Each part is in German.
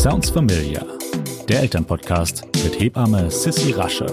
Sounds Familiar, der Elternpodcast mit Hebamme Sissi Rasche.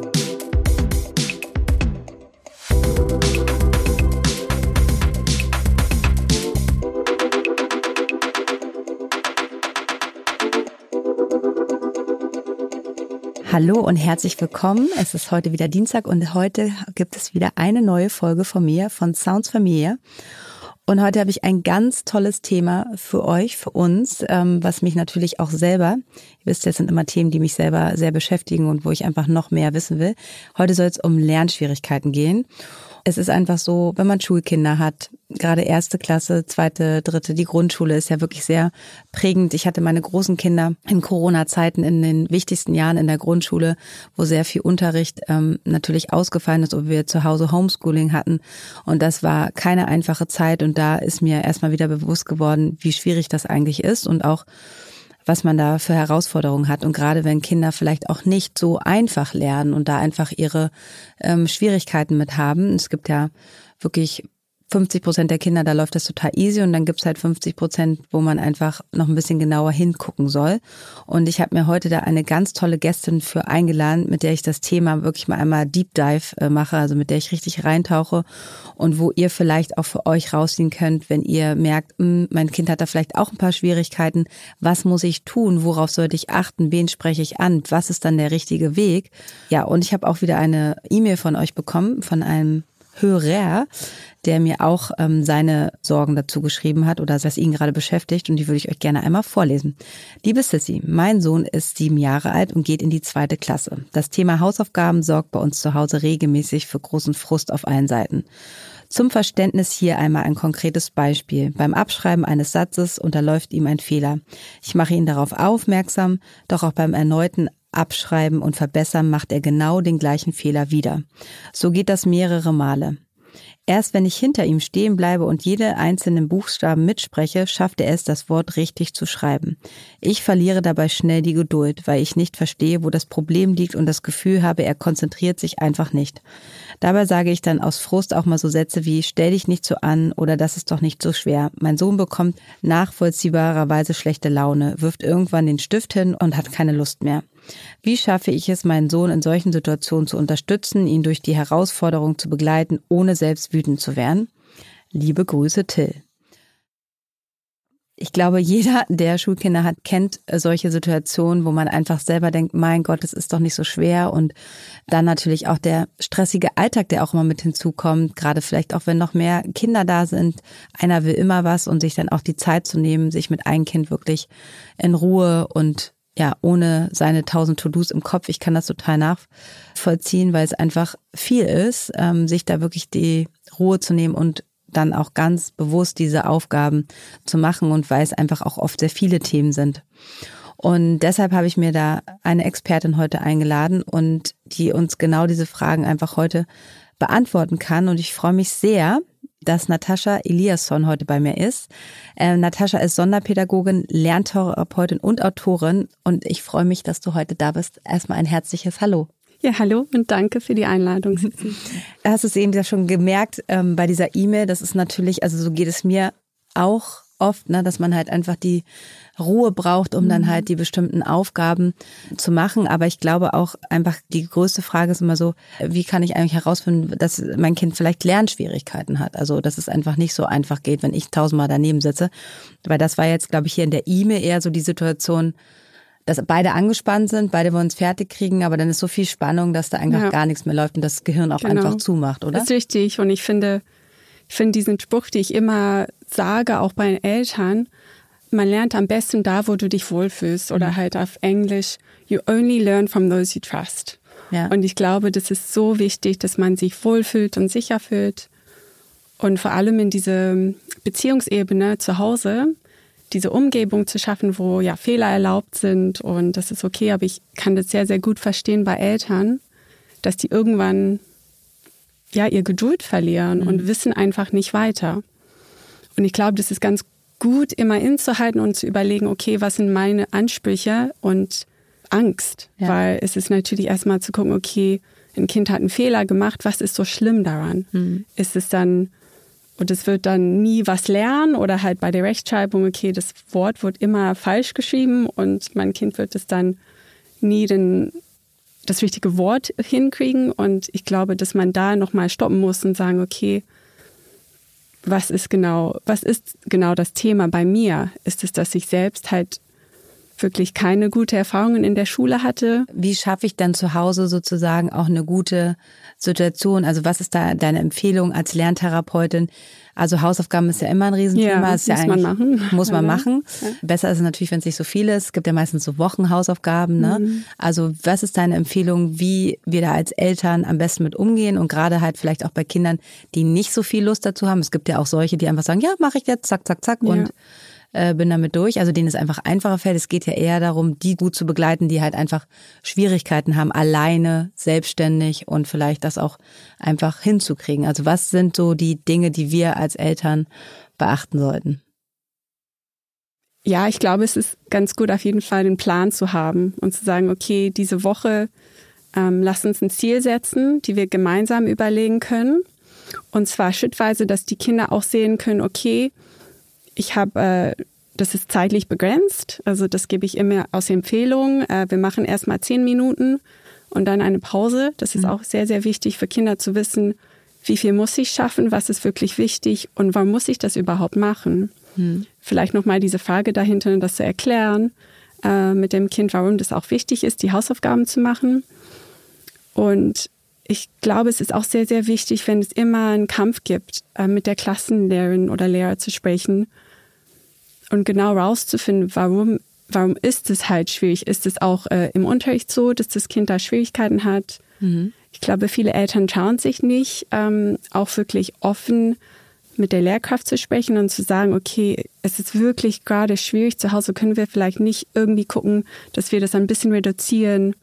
Hallo und herzlich willkommen. Es ist heute wieder Dienstag und heute gibt es wieder eine neue Folge von mir, von Sounds Familiar. Und heute habe ich ein ganz tolles Thema für euch, für uns, was mich natürlich auch selber, ihr wisst, das sind immer Themen, die mich selber sehr beschäftigen und wo ich einfach noch mehr wissen will. Heute soll es um Lernschwierigkeiten gehen. Es ist einfach so, wenn man Schulkinder hat, gerade 1. Klasse, 2., 3., die Grundschule ist ja wirklich sehr prägend. Ich hatte meine großen Kinder in Corona-Zeiten in den wichtigsten Jahren in der Grundschule, wo sehr viel Unterricht natürlich ausgefallen ist, wo wir zu Hause Homeschooling hatten. Und das war keine einfache Zeit. Und da ist mir erstmal wieder bewusst geworden, wie schwierig das eigentlich ist und auch, was man da für Herausforderungen hat. Und gerade wenn Kinder vielleicht auch nicht so einfach lernen und da einfach ihre Schwierigkeiten mit haben. Es gibt ja wirklich 50% der Kinder, da läuft das total easy und dann gibt es halt 50%, wo man einfach noch ein bisschen genauer hingucken soll. Und ich habe mir heute da eine ganz tolle Gästin für eingeladen, mit der ich das Thema wirklich mal einmal Deep Dive mache, also mit der ich richtig reintauche und wo ihr vielleicht auch für euch rausziehen könnt, wenn ihr merkt, mein Kind hat da vielleicht auch ein paar Schwierigkeiten, was muss ich tun, worauf sollte ich achten, wen spreche ich an, was ist dann der richtige Weg? Ja, und ich habe auch wieder eine E-Mail von euch bekommen, von einem Hörer, der mir auch seine Sorgen dazu geschrieben hat oder was ihn gerade beschäftigt und die würde ich euch gerne einmal vorlesen. Liebe Sissi, mein Sohn ist 7 Jahre alt und geht in die 2. Klasse. Das Thema Hausaufgaben sorgt bei uns zu Hause regelmäßig für großen Frust auf allen Seiten. Zum Verständnis hier einmal ein konkretes Beispiel. Beim Abschreiben eines Satzes unterläuft ihm ein Fehler. Ich mache ihn darauf aufmerksam, doch auch beim erneuten Abschreiben und Verbessern macht er genau den gleichen Fehler wieder. So geht das mehrere Male. Erst wenn ich hinter ihm stehen bleibe und jede einzelnen Buchstaben mitspreche, schafft er es, das Wort richtig zu schreiben. Ich verliere dabei schnell die Geduld, weil ich nicht verstehe, wo das Problem liegt und das Gefühl habe, er konzentriert sich einfach nicht. Dabei sage ich dann aus Frust auch mal so Sätze wie, stell dich nicht so an oder das ist doch nicht so schwer. Mein Sohn bekommt nachvollziehbarerweise schlechte Laune, wirft irgendwann den Stift hin und hat keine Lust mehr. Wie schaffe ich es, meinen Sohn in solchen Situationen zu unterstützen, ihn durch die Herausforderung zu begleiten, ohne selbst wütend zu werden? Liebe Grüße, Till. Ich glaube, jeder, der Schulkinder hat, kennt solche Situationen, wo man einfach selber denkt, mein Gott, es ist doch nicht so schwer. Und dann natürlich auch der stressige Alltag, der auch immer mit hinzukommt, gerade vielleicht auch, wenn noch mehr Kinder da sind. Einer will immer was und sich dann auch die Zeit zu nehmen, sich mit einem Kind wirklich in Ruhe und ja, ohne seine 1000 To-Dos im Kopf. Ich kann das total nachvollziehen, weil es einfach viel ist, sich da wirklich die Ruhe zu nehmen und dann auch ganz bewusst diese Aufgaben zu machen und weil es einfach auch oft sehr viele Themen sind. Und deshalb habe ich mir da eine Expertin heute eingeladen und die uns genau diese Fragen einfach heute beantworten kann. Und ich freue mich sehr, dass Natascha Eliasson heute bei mir ist. Natascha ist Sonderpädagogin, Lerntherapeutin und Autorin und ich freue mich, dass du heute da bist. Erstmal ein herzliches Hallo. Ja, hallo und danke für die Einladung. Hast du es eben ja schon gemerkt bei dieser E-Mail, das ist natürlich, also so geht es mir auch oft, ne, dass man halt einfach die Ruhe braucht, um dann halt die bestimmten Aufgaben zu machen. Aber ich glaube auch einfach, die größte Frage ist immer so, wie kann ich eigentlich herausfinden, dass mein Kind vielleicht Lernschwierigkeiten hat? Also, dass es einfach nicht so einfach geht, wenn ich 1000-mal daneben sitze. Weil das war jetzt, glaube ich, hier in der E-Mail eher so die Situation, dass beide angespannt sind, beide wollen es fertig kriegen, aber dann ist so viel Spannung, dass da einfach gar nichts mehr läuft und das Gehirn auch einfach zumacht, oder? Das ist richtig. Und ich finde diesen Spruch, den ich immer sage, auch bei den Eltern, man lernt am besten da, wo du dich wohlfühlst. Oder halt auf Englisch, you only learn from those you trust. Ja. Und ich glaube, das ist so wichtig, dass man sich wohlfühlt und sicher fühlt. Und vor allem in dieser Beziehungsebene zu Hause, diese Umgebung zu schaffen, wo ja Fehler erlaubt sind und das ist okay. Aber ich kann das sehr, sehr gut verstehen bei Eltern, dass die irgendwann ja ihr Geduld verlieren und wissen einfach nicht weiter. Und ich glaube, das ist ganz gut, immer innezuhalten und zu überlegen, okay, was sind meine Ansprüche und Angst? Ja. Weil es ist natürlich erstmal zu gucken, okay, ein Kind hat einen Fehler gemacht, was ist so schlimm daran? Ist es dann Und es wird dann nie was lernen oder halt bei der Rechtschreibung, okay, das Wort wird immer falsch geschrieben und mein Kind wird es dann nie das richtige Wort hinkriegen. Und ich glaube, dass man da nochmal stoppen muss und sagen, okay, was ist genau das Thema bei mir? Ist es, dass ich selbst halt wirklich keine gute Erfahrungen in der Schule hatte? Wie schaffe ich dann zu Hause sozusagen auch eine gute Situation? Also was ist da deine Empfehlung als Lerntherapeutin? Also Hausaufgaben ist ja immer ein Riesenthema. Muss man machen. Ja. Besser ist es natürlich, wenn es nicht so viel ist. Es gibt ja meistens so Wochenhausaufgaben. Ne? Also was ist deine Empfehlung, wie wir da als Eltern am besten mit umgehen? Und gerade halt vielleicht auch bei Kindern, die nicht so viel Lust dazu haben. Es gibt ja auch solche, die einfach sagen, ja, mache ich jetzt, zack, zack, zack und bin damit durch. Also denen es einfach einfacher fällt. Es geht ja eher darum, die gut zu begleiten, die halt einfach Schwierigkeiten haben, alleine, selbstständig und vielleicht das auch einfach hinzukriegen. Also was sind so die Dinge, die wir als Eltern beachten sollten? Ja, ich glaube, es ist ganz gut, auf jeden Fall einen Plan zu haben und zu sagen, okay, diese Woche lass uns ein Ziel setzen, die wir gemeinsam überlegen können. Und zwar schrittweise, dass die Kinder auch sehen können, okay, das ist zeitlich begrenzt, also das gebe ich immer aus Empfehlung. Wir machen erstmal 10 Minuten und dann eine Pause. Das ist auch sehr, sehr wichtig für Kinder zu wissen, wie viel muss ich schaffen, was ist wirklich wichtig und warum muss ich das überhaupt machen. Vielleicht nochmal diese Frage dahinter, das zu erklären mit dem Kind, warum das auch wichtig ist, die Hausaufgaben zu machen. Und ich glaube, es ist auch sehr, sehr wichtig, wenn es immer einen Kampf gibt, mit der Klassenlehrerin oder Lehrer zu sprechen und genau rauszufinden, warum ist es halt schwierig? Ist es auch im Unterricht so, dass das Kind da Schwierigkeiten hat? Ich glaube, viele Eltern trauen sich nicht, auch wirklich offen mit der Lehrkraft zu sprechen und zu sagen, okay, es ist wirklich gerade schwierig zu Hause, können wir vielleicht nicht irgendwie gucken, dass wir das ein bisschen reduzieren?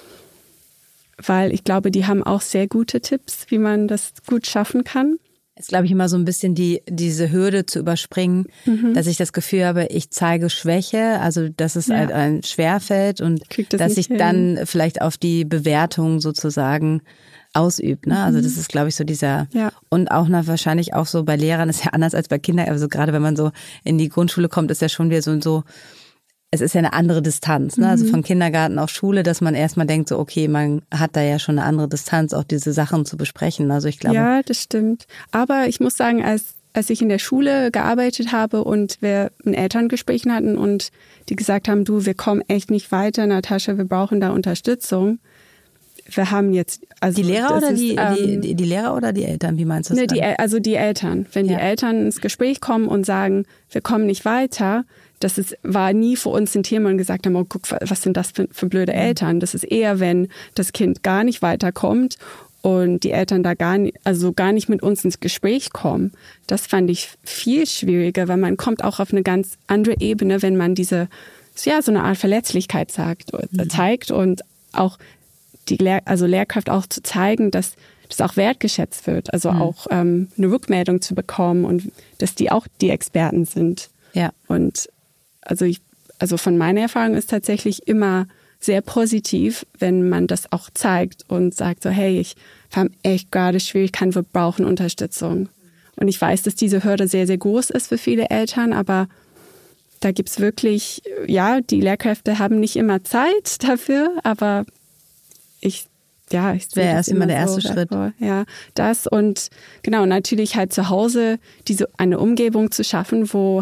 Weil ich glaube, die haben auch sehr gute Tipps, wie man das gut schaffen kann. Ist, glaube ich, immer so ein bisschen diese Hürde zu überspringen, dass ich das Gefühl habe, ich zeige Schwäche, also dass es halt ein schwerfällt und dass ich dann vielleicht auf die Bewertung sozusagen ausübt. Ne? Also das ist, glaube ich, so dieser und auch wahrscheinlich auch so bei Lehrern ist ja anders als bei Kindern. Also gerade wenn man so in die Grundschule kommt, ist ja schon wieder so es ist ja eine andere Distanz, ne? Also von Kindergarten auf Schule, dass man erstmal denkt, so okay, man hat da ja schon eine andere Distanz, auch diese Sachen zu besprechen. Also ich glaube. Ja, das stimmt. Aber ich muss sagen, als ich in der Schule gearbeitet habe und wir ein Elterngespräch hatten und die gesagt haben, du, wir kommen echt nicht weiter, Natascha, wir brauchen da Unterstützung. Wir haben jetzt, also die Lehrer oder die Lehrer oder die Eltern, wie meinst du das? Also die Eltern. Wenn die Eltern ins Gespräch kommen und sagen, wir kommen nicht weiter, war nie für uns ein Thema und gesagt haben, oh, guck, was sind das für blöde Eltern? Das ist eher, wenn das Kind gar nicht weiterkommt und die Eltern da gar nicht mit uns ins Gespräch kommen. Das fand ich viel schwieriger, weil man kommt auch auf eine ganz andere Ebene, wenn man so eine Art Verletzlichkeit zeigt und auch die Lehrkraft auch zu zeigen, dass das auch wertgeschätzt wird, also auch eine Rückmeldung zu bekommen und dass die auch die Experten sind. Ja. Und also von meiner Erfahrung ist tatsächlich immer sehr positiv, wenn man das auch zeigt und sagt so, hey, wir haben echt gerade Schwierigkeiten, wir brauchen Unterstützung. Und ich weiß, dass diese Hürde sehr, sehr groß ist für viele Eltern, aber da gibt's wirklich, die Lehrkräfte haben nicht immer Zeit dafür, aber ich sehe das erst immer der erste Schritt. Ja, das und genau, natürlich halt zu Hause eine Umgebung zu schaffen, wo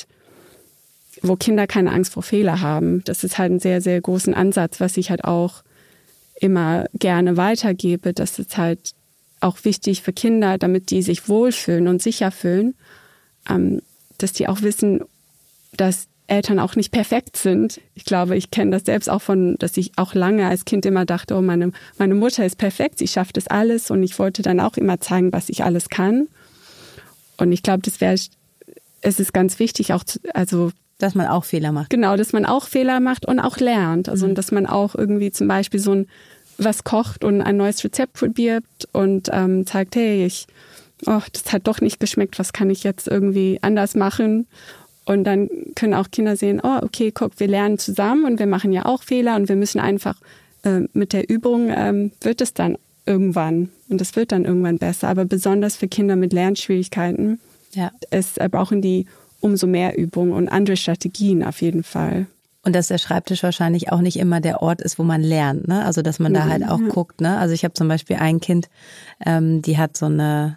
Kinder keine Angst vor Fehler haben. Das ist halt ein sehr, sehr großen Ansatz, was ich halt auch immer gerne weitergebe. Das ist halt auch wichtig für Kinder, damit die sich wohlfühlen und sicher fühlen, dass die auch wissen, dass Eltern auch nicht perfekt sind. Ich glaube, ich kenne das selbst auch dass ich auch lange als Kind immer dachte, oh, meine Mutter ist perfekt, sie schafft das alles und ich wollte dann auch immer zeigen, was ich alles kann. Und ich glaube, es ist ganz wichtig auch, dass man auch Fehler macht. Genau, dass man auch Fehler macht und auch lernt. Also, dass man auch irgendwie zum Beispiel was kocht und ein neues Rezept probiert und zeigt, hey, das hat doch nicht geschmeckt, was kann ich jetzt irgendwie anders machen? Und dann können auch Kinder sehen, oh, okay, guck, wir lernen zusammen und wir machen ja auch Fehler und wir müssen einfach mit der Übung wird es dann irgendwann. und das wird dann irgendwann besser. Aber besonders für Kinder mit Lernschwierigkeiten brauchen die umso mehr Übung und andere Strategien auf jeden Fall. Und dass der Schreibtisch wahrscheinlich auch nicht immer der Ort ist, wo man lernt, ne? Also dass man da halt auch guckt, ne? Also ich habe zum Beispiel ein Kind, die hat so ein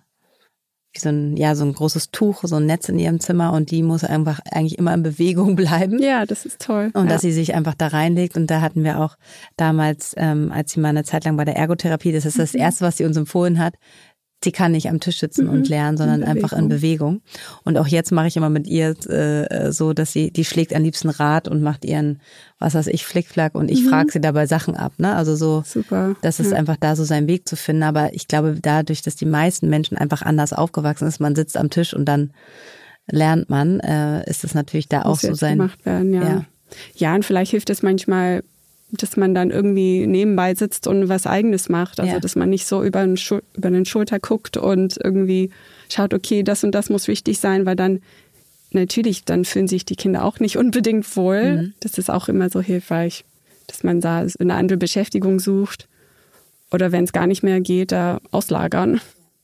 großes Tuch, so ein Netz in ihrem Zimmer und die muss einfach eigentlich immer in Bewegung bleiben. Ja, das ist toll. Und dass sie sich einfach da reinlegt. Und da hatten wir auch damals, als sie mal eine Zeit lang bei der Ergotherapie, das ist das Erste, was sie uns empfohlen hat, sie kann nicht am Tisch sitzen und lernen, sondern einfach in Bewegung. Und auch jetzt mache ich immer mit ihr so, dass die schlägt am liebsten Rad und macht ihren, was weiß ich, Flickflack und ich frage sie dabei Sachen ab. Ne? Also so, super. Das ist einfach da so seinen Weg zu finden. Aber ich glaube, dadurch, dass die meisten Menschen einfach anders aufgewachsen ist, man sitzt am Tisch und dann lernt man, ist es natürlich da auch so sein. Gemacht werden, ja, und vielleicht hilft es manchmal, dass man dann irgendwie nebenbei sitzt und was Eigenes macht. Also, dass man nicht so über den Schulter guckt und irgendwie schaut, okay, das und das muss wichtig sein, weil dann natürlich, dann fühlen sich die Kinder auch nicht unbedingt wohl. Das ist auch immer so hilfreich, dass man da eine andere Beschäftigung sucht oder wenn es gar nicht mehr geht, da auslagern.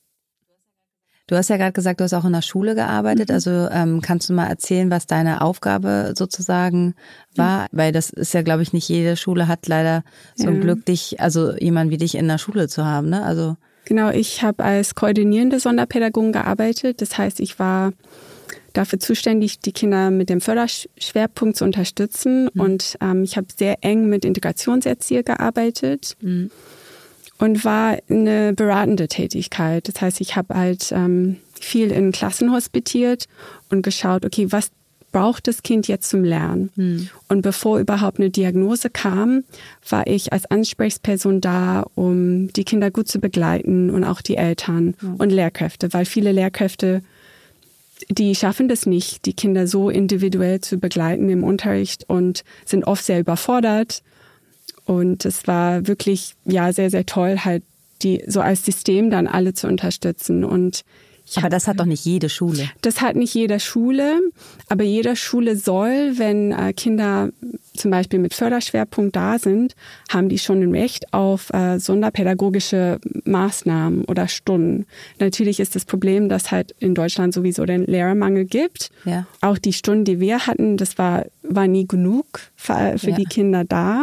Du hast ja gerade gesagt, du hast auch in der Schule gearbeitet. Also kannst du mal erzählen, was deine Aufgabe sozusagen war? Weil das ist ja, glaube ich, nicht jede Schule hat leider so ein Glück, jemand wie dich in der Schule zu haben, ne? Also genau, ich habe als koordinierende Sonderpädagogin gearbeitet. Das heißt, ich war dafür zuständig, die Kinder mit dem Förderschwerpunkt zu unterstützen. Und ich habe sehr eng mit Integrationserzieher gearbeitet. Und war eine beratende Tätigkeit. Das heißt, ich habe halt viel in Klassen hospitiert und geschaut, okay, was braucht das Kind jetzt zum Lernen? Und bevor überhaupt eine Diagnose kam, war ich als Ansprechperson da, um die Kinder gut zu begleiten und auch die Eltern und Lehrkräfte, weil viele Lehrkräfte, die schaffen das nicht, die Kinder so individuell zu begleiten im Unterricht und sind oft sehr überfordert. Und es war wirklich, sehr, sehr toll, halt die so als System dann alle zu unterstützen. Aber das hat doch nicht jede Schule. Das hat nicht jede Schule, aber jede Schule soll, wenn Kinder zum Beispiel mit Förderschwerpunkt da sind, haben die schon ein Recht auf sonderpädagogische Maßnahmen oder Stunden. Natürlich ist das Problem, dass halt in Deutschland sowieso den Lehrermangel gibt. Ja. Auch die Stunden, die wir hatten, das war nie genug für die Kinder da.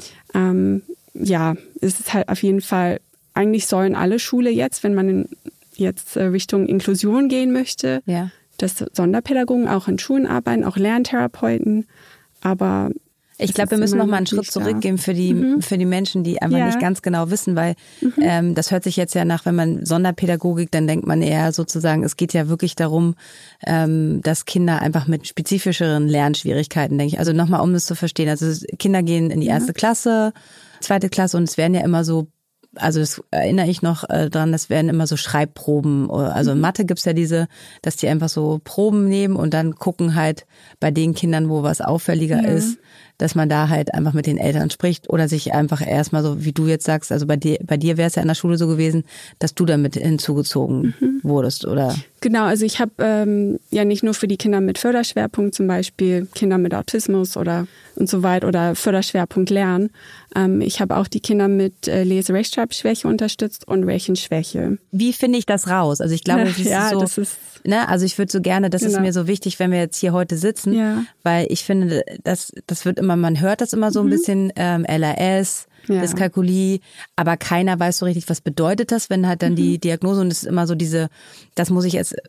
Es ist halt auf jeden Fall, eigentlich sollen alle Schule jetzt, wenn man jetzt Richtung Inklusion gehen möchte, dass Sonderpädagogen auch in Schulen arbeiten, auch Lerntherapeuten, aber ich glaube, wir müssen noch mal einen Schritt zurückgehen für die Menschen, die einfach nicht ganz genau wissen, weil das hört sich jetzt ja nach, wenn man Sonderpädagogik, dann denkt man eher sozusagen, es geht ja wirklich darum, dass Kinder einfach mit spezifischeren Lernschwierigkeiten, denke ich. Also nochmal, um das zu verstehen. Also Kinder gehen in die 1. Klasse, 2. Klasse und es werden ja immer so, also das erinnere ich noch dran, das werden immer so Schreibproben. Also in Mathe gibt's ja dass die einfach so Proben nehmen und dann gucken halt bei den Kindern, wo was auffälliger ist, dass man da halt einfach mit den Eltern spricht oder sich einfach erstmal so, wie du jetzt sagst, also bei dir wäre es ja in der Schule so gewesen, dass du damit hinzugezogen wurdest, oder? Genau, also ich habe nicht nur für die Kinder mit Förderschwerpunkt, zum Beispiel Kinder mit Autismus und so weiter oder Förderschwerpunkt Lernen. Ich habe auch die Kinder mit Lese-Rechtschreibschwäche unterstützt und Rechenschwäche. Wie finde ich das raus? Also ich glaube, das ist also ich würde so gerne, das ist mir so wichtig, wenn wir jetzt hier heute sitzen, weil ich finde, das wird immer, man hört das immer so ein bisschen, LAS, Dyskalkulie, aber keiner weiß so richtig, was bedeutet das, wenn halt dann die Diagnose, und es ist immer so da muss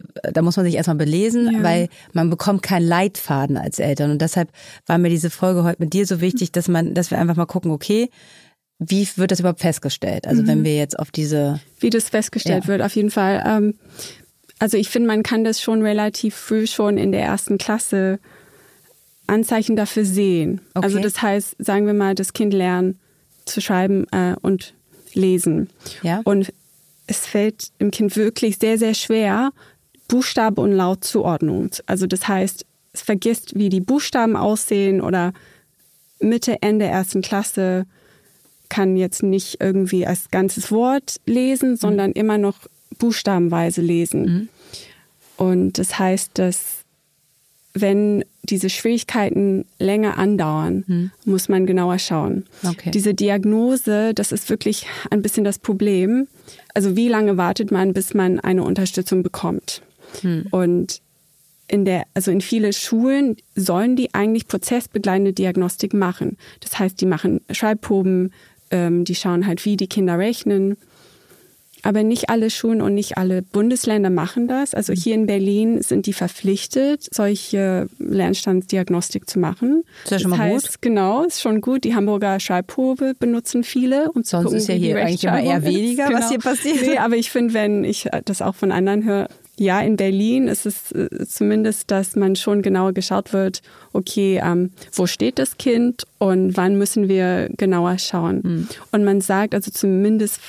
man sich erstmal belesen, weil man bekommt keinen Leitfaden als Eltern, und deshalb war mir diese Folge heute mit dir so wichtig, dass wir einfach mal gucken, okay, wie wird das überhaupt festgestellt? Also wenn wir jetzt auf wie das festgestellt wird, auf jeden Fall. Also ich finde, man kann das schon relativ früh schon in der 1. Klasse Anzeichen dafür sehen. Okay. Also das heißt, sagen wir mal, das Kind lernt zu schreiben und lesen. Ja. Und es fällt dem Kind wirklich sehr, sehr schwer, Buchstabe und Lautzuordnung. Also das heißt, es vergisst, wie die Buchstaben aussehen, oder Mitte, Ende 1. Klasse kann jetzt nicht irgendwie als ganzes Wort lesen, sondern immer noch buchstabenweise lesen. Und das heißt, dass wenn diese Schwierigkeiten länger andauern, muss man genauer schauen. Okay. Diese Diagnose, das ist wirklich ein bisschen das Problem. Also wie lange wartet man, bis man eine Unterstützung bekommt? Und in viele Schulen sollen die eigentlich prozessbegleitende Diagnostik machen. Das heißt, die machen Schreibproben, die schauen halt, wie die Kinder rechnen. Aber nicht alle Schulen und nicht alle Bundesländer machen das. Also hier in Berlin sind die verpflichtet, solche Lernstandsdiagnostik zu machen. Ist ja schon mal gut. Genau, ist schon gut. Die Hamburger Schreibprobe benutzen viele. Um Sonst zu gucken, ist ja hier eigentlich immer eher weniger, was hier passiert. Nee, aber ich finde, wenn ich das auch von anderen höre, ja, in Berlin ist es zumindest, dass man schon genauer geschaut wird, okay, wo steht das Kind und wann müssen wir genauer schauen. Und man sagt also zumindest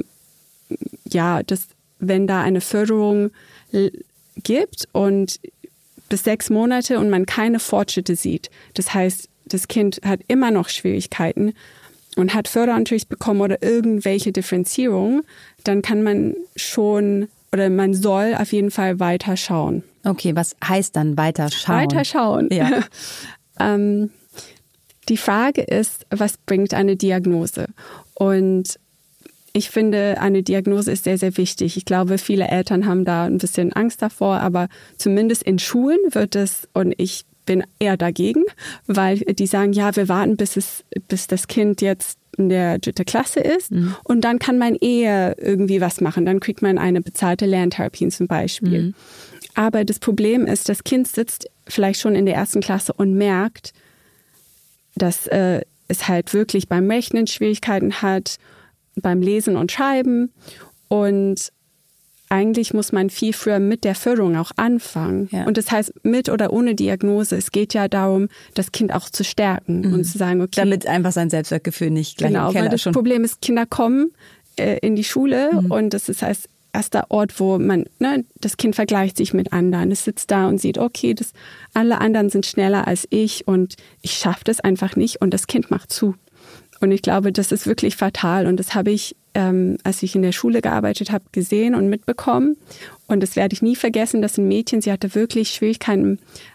wenn da eine Förderung gibt und bis 6 Monate und man keine Fortschritte sieht. Das heißt, das Kind hat immer noch Schwierigkeiten und hat Förderunterricht bekommen oder irgendwelche Differenzierung, dann kann man schon oder man soll auf jeden Fall weiter schauen. Okay, was heißt dann weiter schauen? Weiter schauen. Ja. Die Frage ist, was bringt eine Diagnose? Und ich finde, eine Diagnose ist sehr, sehr wichtig. Ich glaube, viele Eltern haben da ein bisschen Angst davor, aber zumindest in Schulen wird es, und ich bin eher dagegen, weil die sagen, ja, wir warten, bis das Kind jetzt in der 3. Klasse ist und dann kann man eher irgendwie was machen. Dann kriegt man eine bezahlte Lerntherapie zum Beispiel. Aber das Problem ist, das Kind sitzt vielleicht schon in der 1. Klasse und merkt, dass es halt wirklich beim Rechnen Schwierigkeiten hat, beim Lesen und Schreiben. Und eigentlich muss man viel früher mit der Förderung auch anfangen. Ja. Und das heißt, mit oder ohne Diagnose, es geht ja darum, das Kind auch zu stärken und zu sagen, okay. Damit einfach sein Selbstwertgefühl nicht gleich im Keller weil das Problem ist, Kinder kommen in die Schule und das ist heißt, erster Ort, wo man, das Kind vergleicht sich mit anderen. Es sitzt da und sieht, okay, alle anderen sind schneller als ich und ich schaffe das einfach nicht und das Kind macht zu. Und ich glaube, das ist wirklich fatal. Und das habe ich, als ich in der Schule gearbeitet habe, gesehen und mitbekommen. Und das werde ich nie vergessen, dass ein Mädchen, sie hatte wirklich Schwierigkeiten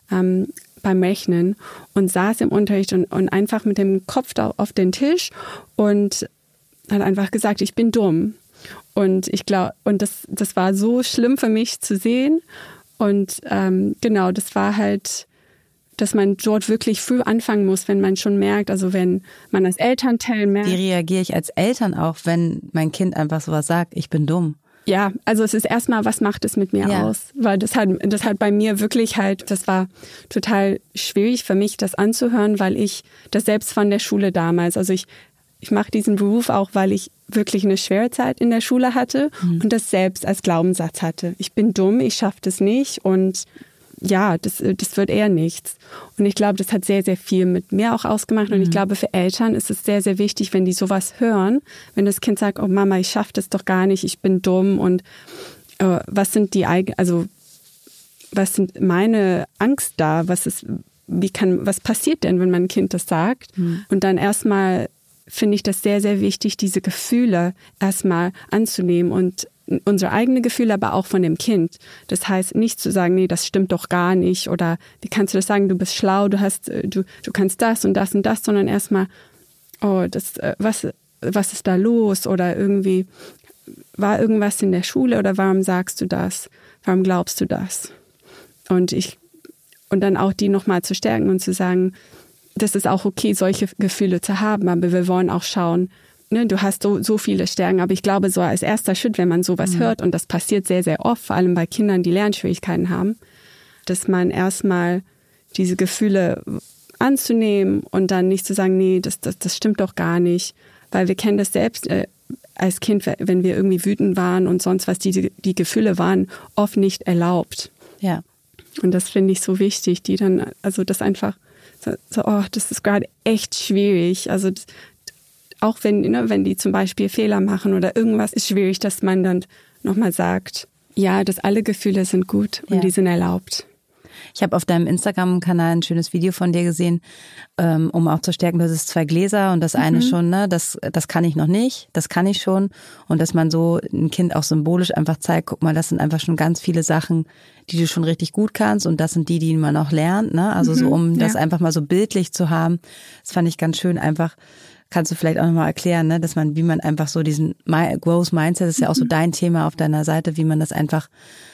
beim Rechnen und saß im Unterricht und einfach mit dem Kopf auf den Tisch und hat einfach gesagt, ich bin dumm. Und ich glaube, und das war so schlimm für mich zu sehen. Und genau, das war halt, dass man dort wirklich früh anfangen muss, wenn man schon merkt, also wenn man als Elternteil merkt. Wie reagiere ich als Eltern auch, wenn mein Kind einfach sowas sagt, ich bin dumm? Ja, also es ist erstmal, was macht es mit mir aus? Weil das hat bei mir wirklich halt, das war total schwierig für mich, das anzuhören, weil ich das selbst von der Schule damals, also ich mache diesen Beruf auch, weil ich wirklich eine schwere Zeit in der Schule hatte und das selbst als Glaubenssatz hatte. Ich bin dumm, ich schaffe das nicht und ja, das wird eher nichts. Und ich glaube, das hat sehr, sehr viel mit mir auch ausgemacht. Und ich glaube, für Eltern ist es sehr, sehr wichtig, wenn die sowas hören, wenn das Kind sagt, oh Mama, ich schaffe das doch gar nicht, ich bin dumm. Und was sind meine Angst da? Was passiert denn, wenn mein Kind das sagt? Und dann erstmal finde ich das sehr, sehr wichtig, diese Gefühle erstmal anzunehmen und unsere eigenen Gefühle, aber auch von dem Kind. Das heißt, nicht zu sagen, nee, das stimmt doch gar nicht oder wie kannst du das sagen, du bist schlau, du kannst das und das und das, sondern erstmal, was ist da los oder irgendwie war irgendwas in der Schule oder warum sagst du das? Warum glaubst du das? Und dann auch die nochmal zu stärken und zu sagen, das ist auch okay, solche Gefühle zu haben, aber wir wollen auch schauen, du hast so viele Stärken, aber ich glaube, so als erster Schritt, wenn man sowas hört, und das passiert sehr, sehr oft, vor allem bei Kindern, die Lernschwierigkeiten haben, dass man erstmal diese Gefühle anzunehmen und dann nicht zu sagen, nee, das stimmt doch gar nicht, weil wir kennen das selbst als Kind, wenn wir irgendwie wütend waren und sonst was, die Gefühle waren oft nicht erlaubt. Ja. Und das finde ich so wichtig, die dann, also das einfach das ist gerade echt schwierig, also auch wenn die zum Beispiel Fehler machen oder irgendwas ist schwierig, dass man dann nochmal sagt, ja, dass alle Gefühle sind gut und die sind erlaubt. Ich habe auf deinem Instagram-Kanal ein schönes Video von dir gesehen, um auch zu stärken, das ist 2 Gläser und das eine schon, ne, das kann ich noch nicht, das kann ich schon. Und dass man so ein Kind auch symbolisch einfach zeigt, guck mal, das sind einfach schon ganz viele Sachen, die du schon richtig gut kannst und das sind die man auch lernt, ne? Also so, um das einfach mal so bildlich zu haben, das fand ich ganz schön einfach. Kannst du vielleicht auch nochmal erklären, ne, dass wie man einfach so diesen Growth Mindset, das ist ja auch so dein Thema auf deiner Seite, wie man das einfach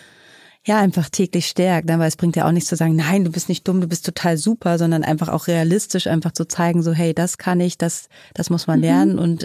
täglich stärkt, ne? Weil es bringt ja auch nichts zu sagen, nein, du bist nicht dumm, du bist total super, sondern einfach auch realistisch einfach zu zeigen, so hey, das kann ich, das muss man lernen und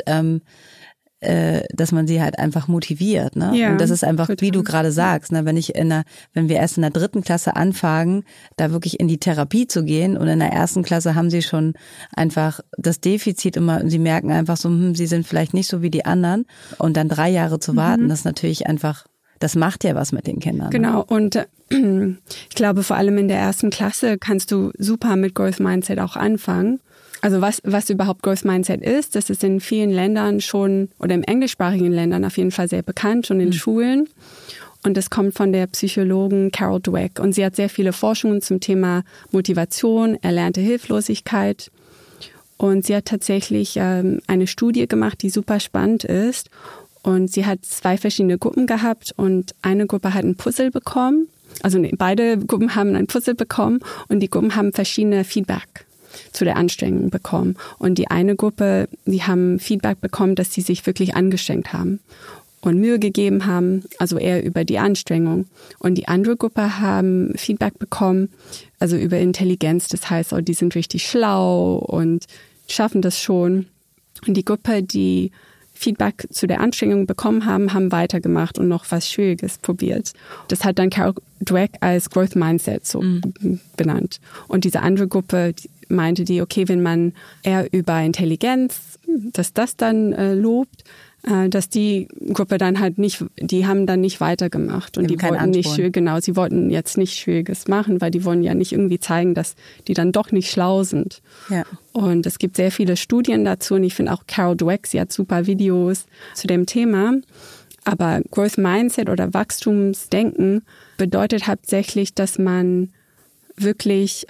dass man sie halt einfach motiviert, ne? Ja, und das ist einfach, total. wie du gerade sagst, ne? Wenn wir erst in der 3. Klasse anfangen, da wirklich in die Therapie zu gehen und in der 1. Klasse haben sie schon einfach das Defizit immer, sie merken einfach so, sie sind vielleicht nicht so wie die anderen und dann 3 Jahre zu warten, das ist natürlich einfach, das macht ja was mit den Kindern. Genau, ne? und ich glaube, vor allem in der 1. Klasse kannst du super mit Growth Mindset auch anfangen. Also was überhaupt Growth Mindset ist, das ist in vielen Ländern schon, oder im englischsprachigen Ländern auf jeden Fall sehr bekannt, schon in Schulen. Und das kommt von der Psychologin Carol Dweck. Und sie hat sehr viele Forschungen zum Thema Motivation, erlernte Hilflosigkeit. Und sie hat tatsächlich eine Studie gemacht, die super spannend ist. Und sie hat 2 verschiedene Gruppen gehabt und eine Gruppe hat ein Puzzle bekommen. Also beide Gruppen haben ein Puzzle bekommen und die Gruppen haben verschiedene Feedback zu der Anstrengung bekommen. Und die eine Gruppe, die haben Feedback bekommen, dass sie sich wirklich angestrengt haben und Mühe gegeben haben, also eher über die Anstrengung. Und die andere Gruppe haben Feedback bekommen, also über Intelligenz. Das heißt, die sind richtig schlau und schaffen das schon. Und die Gruppe, die Feedback zu der Anstrengung bekommen haben weitergemacht und noch was Schwieriges probiert. Das hat dann Carol Dweck als Growth Mindset so benannt. Und diese andere Gruppe meinte okay, wenn man eher über Intelligenz, dass das dann lobt, dass die Gruppe dann halt nicht, die haben dann nicht weitergemacht und die wollten nicht, genau, sie wollten jetzt nicht Schwieriges machen, weil die wollen ja nicht irgendwie zeigen, dass die dann doch nicht schlau sind. Ja. Und es gibt sehr viele Studien dazu und ich finde auch Carol Dweck, sie hat super Videos zu dem Thema. Aber Growth Mindset oder Wachstumsdenken bedeutet hauptsächlich, dass man wirklich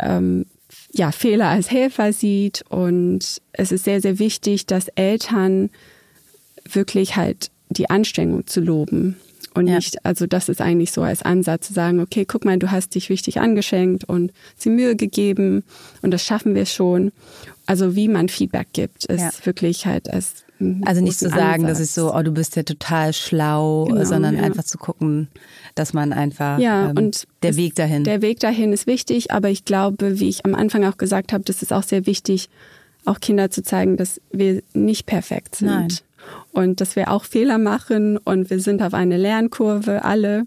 Fehler als Helfer sieht und es ist sehr, sehr wichtig, dass Eltern wirklich halt die Anstrengung zu loben und nicht, also das ist eigentlich so als Ansatz zu sagen, okay, guck mal, du hast dich richtig angestrengt und sie Mühe gegeben und das schaffen wir schon. Also wie man Feedback gibt, ist wirklich halt als also nicht zu sagen, Ansatz. Das ist so, du bist ja total schlau, genau, sondern einfach zu gucken, dass man einfach, und der Weg dahin. Der Weg dahin ist wichtig, aber ich glaube, wie ich am Anfang auch gesagt habe, das ist auch sehr wichtig, auch Kinder zu zeigen, dass wir nicht perfekt sind. Nein. Und dass wir auch Fehler machen und wir sind auf eine Lernkurve, alle.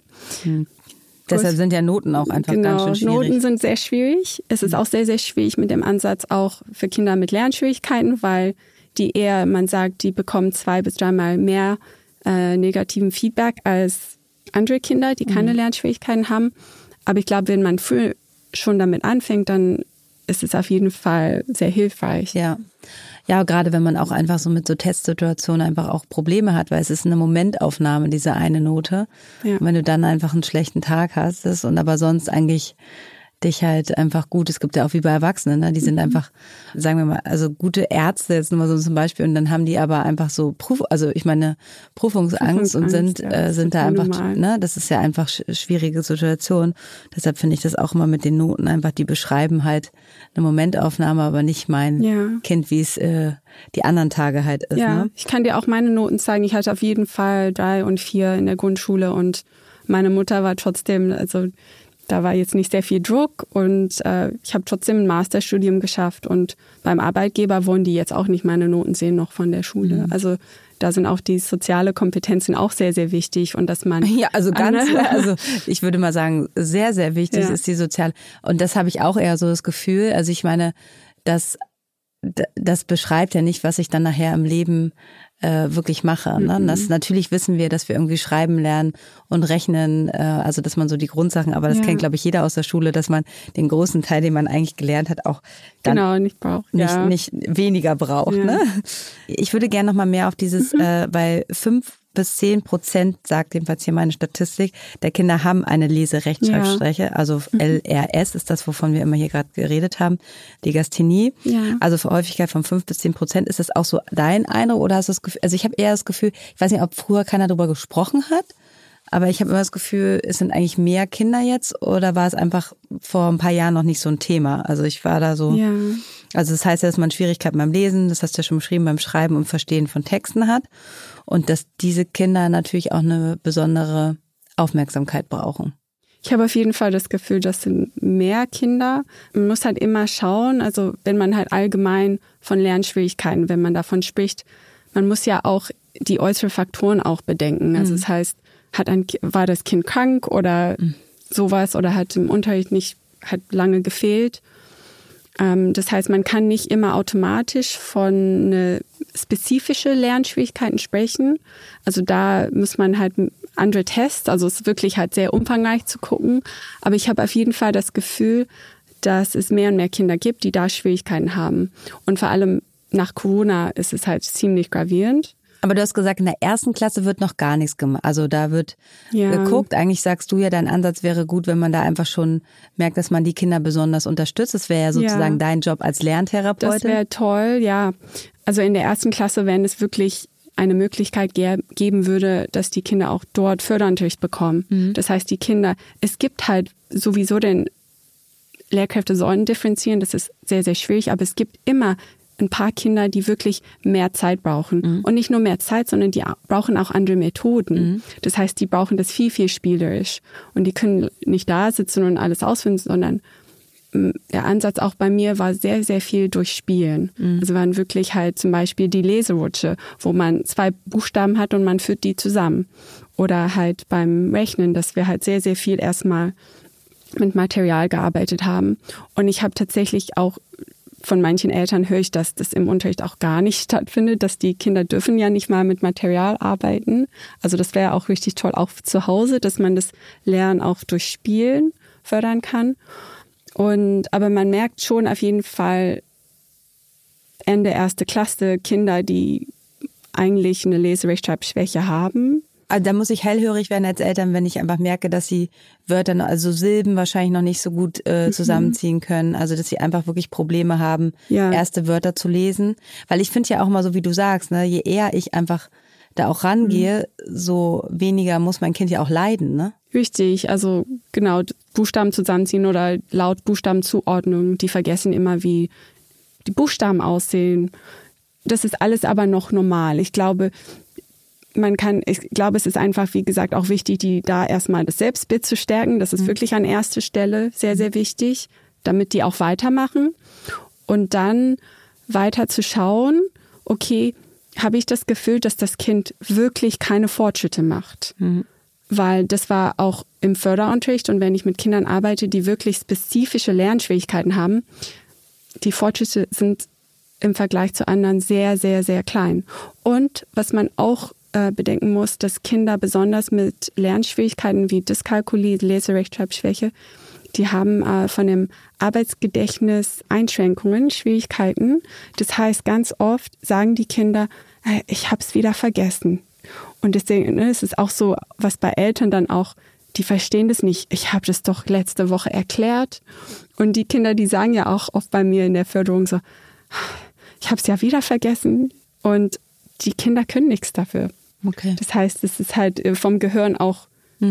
Deshalb sind ja Noten auch einfach ganz schön schwierig. Noten sind sehr schwierig. Es ist auch sehr, sehr schwierig mit dem Ansatz auch für Kinder mit Lernschwierigkeiten, weil die eher, man sagt, die bekommen 2 bis 3 Mal mehr negativen Feedback als andere Kinder, die keine Lernschwierigkeiten haben. Aber ich glaube, wenn man früh schon damit anfängt, dann ist es auf jeden Fall sehr hilfreich. Ja, gerade wenn man auch einfach so mit so Testsituationen einfach auch Probleme hat, weil es ist eine Momentaufnahme, diese eine Note. Ja. Und wenn du dann einfach einen schlechten Tag hast und aber sonst eigentlich dich halt einfach gut, es gibt ja auch wie bei Erwachsenen, ne? Die sind einfach, sagen wir mal, also gute Ärzte jetzt nur mal so zum Beispiel und dann haben die aber einfach so Prüfungsangst und sind da einfach, normal. Ne? Das ist ja einfach schwierige Situation. Deshalb finde ich das auch immer mit den Noten einfach, die beschreiben halt eine Momentaufnahme, aber nicht mein Kind, wie es die anderen Tage halt ist. Ja, ne? Ich kann dir auch meine Noten zeigen. Ich hatte auf jeden Fall 3 und 4 in der Grundschule und meine Mutter war trotzdem, also da war jetzt nicht sehr viel Druck und ich habe trotzdem ein Masterstudium geschafft und beim Arbeitgeber wollen die jetzt auch nicht meine Noten sehen noch von der Schule. Also da sind auch die soziale Kompetenzen auch sehr, sehr wichtig und dass man... Ja, also also ich würde mal sagen, sehr, sehr wichtig ist die soziale. Und das habe ich auch eher so das Gefühl, also ich meine, das beschreibt ja nicht, was ich dann nachher im Leben wirklich mache. Ne? Das, natürlich wissen wir, dass wir irgendwie schreiben lernen und rechnen, also dass man so die Grundsachen, aber das kennt, glaube ich, jeder aus der Schule, dass man den großen Teil, den man eigentlich gelernt hat, auch dann nicht braucht. Nicht weniger braucht. Ja. Ne? Ich würde gerne noch mal mehr auf dieses, weil 5 bis 10%, sagt jedenfalls hier meine Statistik, der Kinder haben eine Lese-Rechtschreibschwäche. Also LRS ist das, wovon wir immer hier gerade geredet haben, Legasthenie. Ja. Also für Häufigkeit von 5 bis 10%. Ist das auch so dein Eindruck oder hast du das Gefühl, also ich habe eher das Gefühl, ich weiß nicht, ob früher keiner darüber gesprochen hat, aber ich habe immer das Gefühl, es sind eigentlich mehr Kinder jetzt oder war es einfach vor ein paar Jahren noch nicht so ein Thema? Also ich war da so, also das heißt ja, dass man Schwierigkeiten beim Lesen, das hast du ja schon beschrieben, beim Schreiben und Verstehen von Texten hat und dass diese Kinder natürlich auch eine besondere Aufmerksamkeit brauchen. Ich habe auf jeden Fall das Gefühl, das sind mehr Kinder. Man muss halt immer schauen, also wenn man halt allgemein von Lernschwierigkeiten, wenn man davon spricht, man muss ja auch die äußeren Faktoren auch bedenken. Also das heißt, war das Kind krank oder sowas oder hat im Unterricht hat lange gefehlt. Das heißt, man kann nicht immer automatisch von eine spezifische Lernschwierigkeiten sprechen. Also da muss man halt andere Tests, also es ist wirklich halt sehr umfangreich zu gucken. Aber ich habe auf jeden Fall das Gefühl, dass es mehr und mehr Kinder gibt, die da Schwierigkeiten haben. Und vor allem nach Corona ist es halt ziemlich gravierend. Aber du hast gesagt, in der 1. Klasse wird noch gar nichts gemacht. Also da wird geguckt. Eigentlich sagst du ja, dein Ansatz wäre gut, wenn man da einfach schon merkt, dass man die Kinder besonders unterstützt. Das wäre ja sozusagen dein Job als Lerntherapeutin. Das wäre toll, ja. Also in der 1. Klasse, wenn es wirklich eine Möglichkeit geben würde, dass die Kinder auch dort Förderunterricht bekommen. Das heißt, die Kinder, es gibt halt sowieso Lehrkräfte sollen differenzieren. Das ist sehr, sehr schwierig, aber es gibt immer ein paar Kinder, die wirklich mehr Zeit brauchen. Und nicht nur mehr Zeit, sondern die brauchen auch andere Methoden. Das heißt, die brauchen das viel, viel spielerisch. Und die können nicht da sitzen und alles ausfinden, sondern der Ansatz auch bei mir war sehr, sehr viel durch Spielen. Also waren wirklich halt zum Beispiel die Leserutsche, wo man 2 Buchstaben hat und man führt die zusammen. Oder halt beim Rechnen, dass wir halt sehr, sehr viel erstmal mit Material gearbeitet haben. Und ich habe tatsächlich auch von manchen Eltern höre ich, dass das im Unterricht auch gar nicht stattfindet, dass die Kinder dürfen ja nicht mal mit Material arbeiten. Also das wäre auch richtig toll, auch zu Hause, dass man das Lernen auch durch Spielen fördern kann. Aber man merkt schon auf jeden Fall Ende 1. Klasse Kinder, die eigentlich eine Lese-Rechtschreibschwäche haben. Also da muss ich hellhörig werden als Eltern, wenn ich einfach merke, dass sie Wörter, also Silben wahrscheinlich noch nicht so gut zusammenziehen können. Also dass sie einfach wirklich Probleme haben, erste Wörter zu lesen. Weil ich finde ja auch mal so, wie du sagst, ne, je eher ich einfach da auch rangehe, so weniger muss mein Kind ja auch leiden, ne? Richtig, also genau, Buchstaben zusammenziehen oder laut Buchstabenzuordnung, die vergessen immer, wie die Buchstaben aussehen. Das ist alles aber noch normal. Ich glaube, es ist einfach, wie gesagt, auch wichtig, da erstmal das Selbstbild zu stärken. Das ist wirklich an erster Stelle sehr, sehr wichtig, damit die auch weitermachen. Und dann weiter zu schauen, okay, habe ich das Gefühl, dass das Kind wirklich keine Fortschritte macht? Weil das war auch im Förderunterricht und wenn ich mit Kindern arbeite, die wirklich spezifische Lernschwierigkeiten haben, die Fortschritte sind im Vergleich zu anderen sehr, sehr, sehr klein. Und was man auch bedenken muss, dass Kinder besonders mit Lernschwierigkeiten wie Dyskalkulie, Leserechtschreibschwäche, die haben von dem Arbeitsgedächtnis Einschränkungen, Schwierigkeiten. Das heißt, ganz oft sagen die Kinder, ich habe es wieder vergessen. Und deswegen es ist auch so, was bei Eltern dann auch, die verstehen das nicht. Ich habe das doch letzte Woche erklärt. Und die Kinder, die sagen ja auch oft bei mir in der Förderung so, ich habe es ja wieder vergessen. Und die Kinder können nichts dafür. Okay. Das heißt, es ist halt vom Gehirn auch,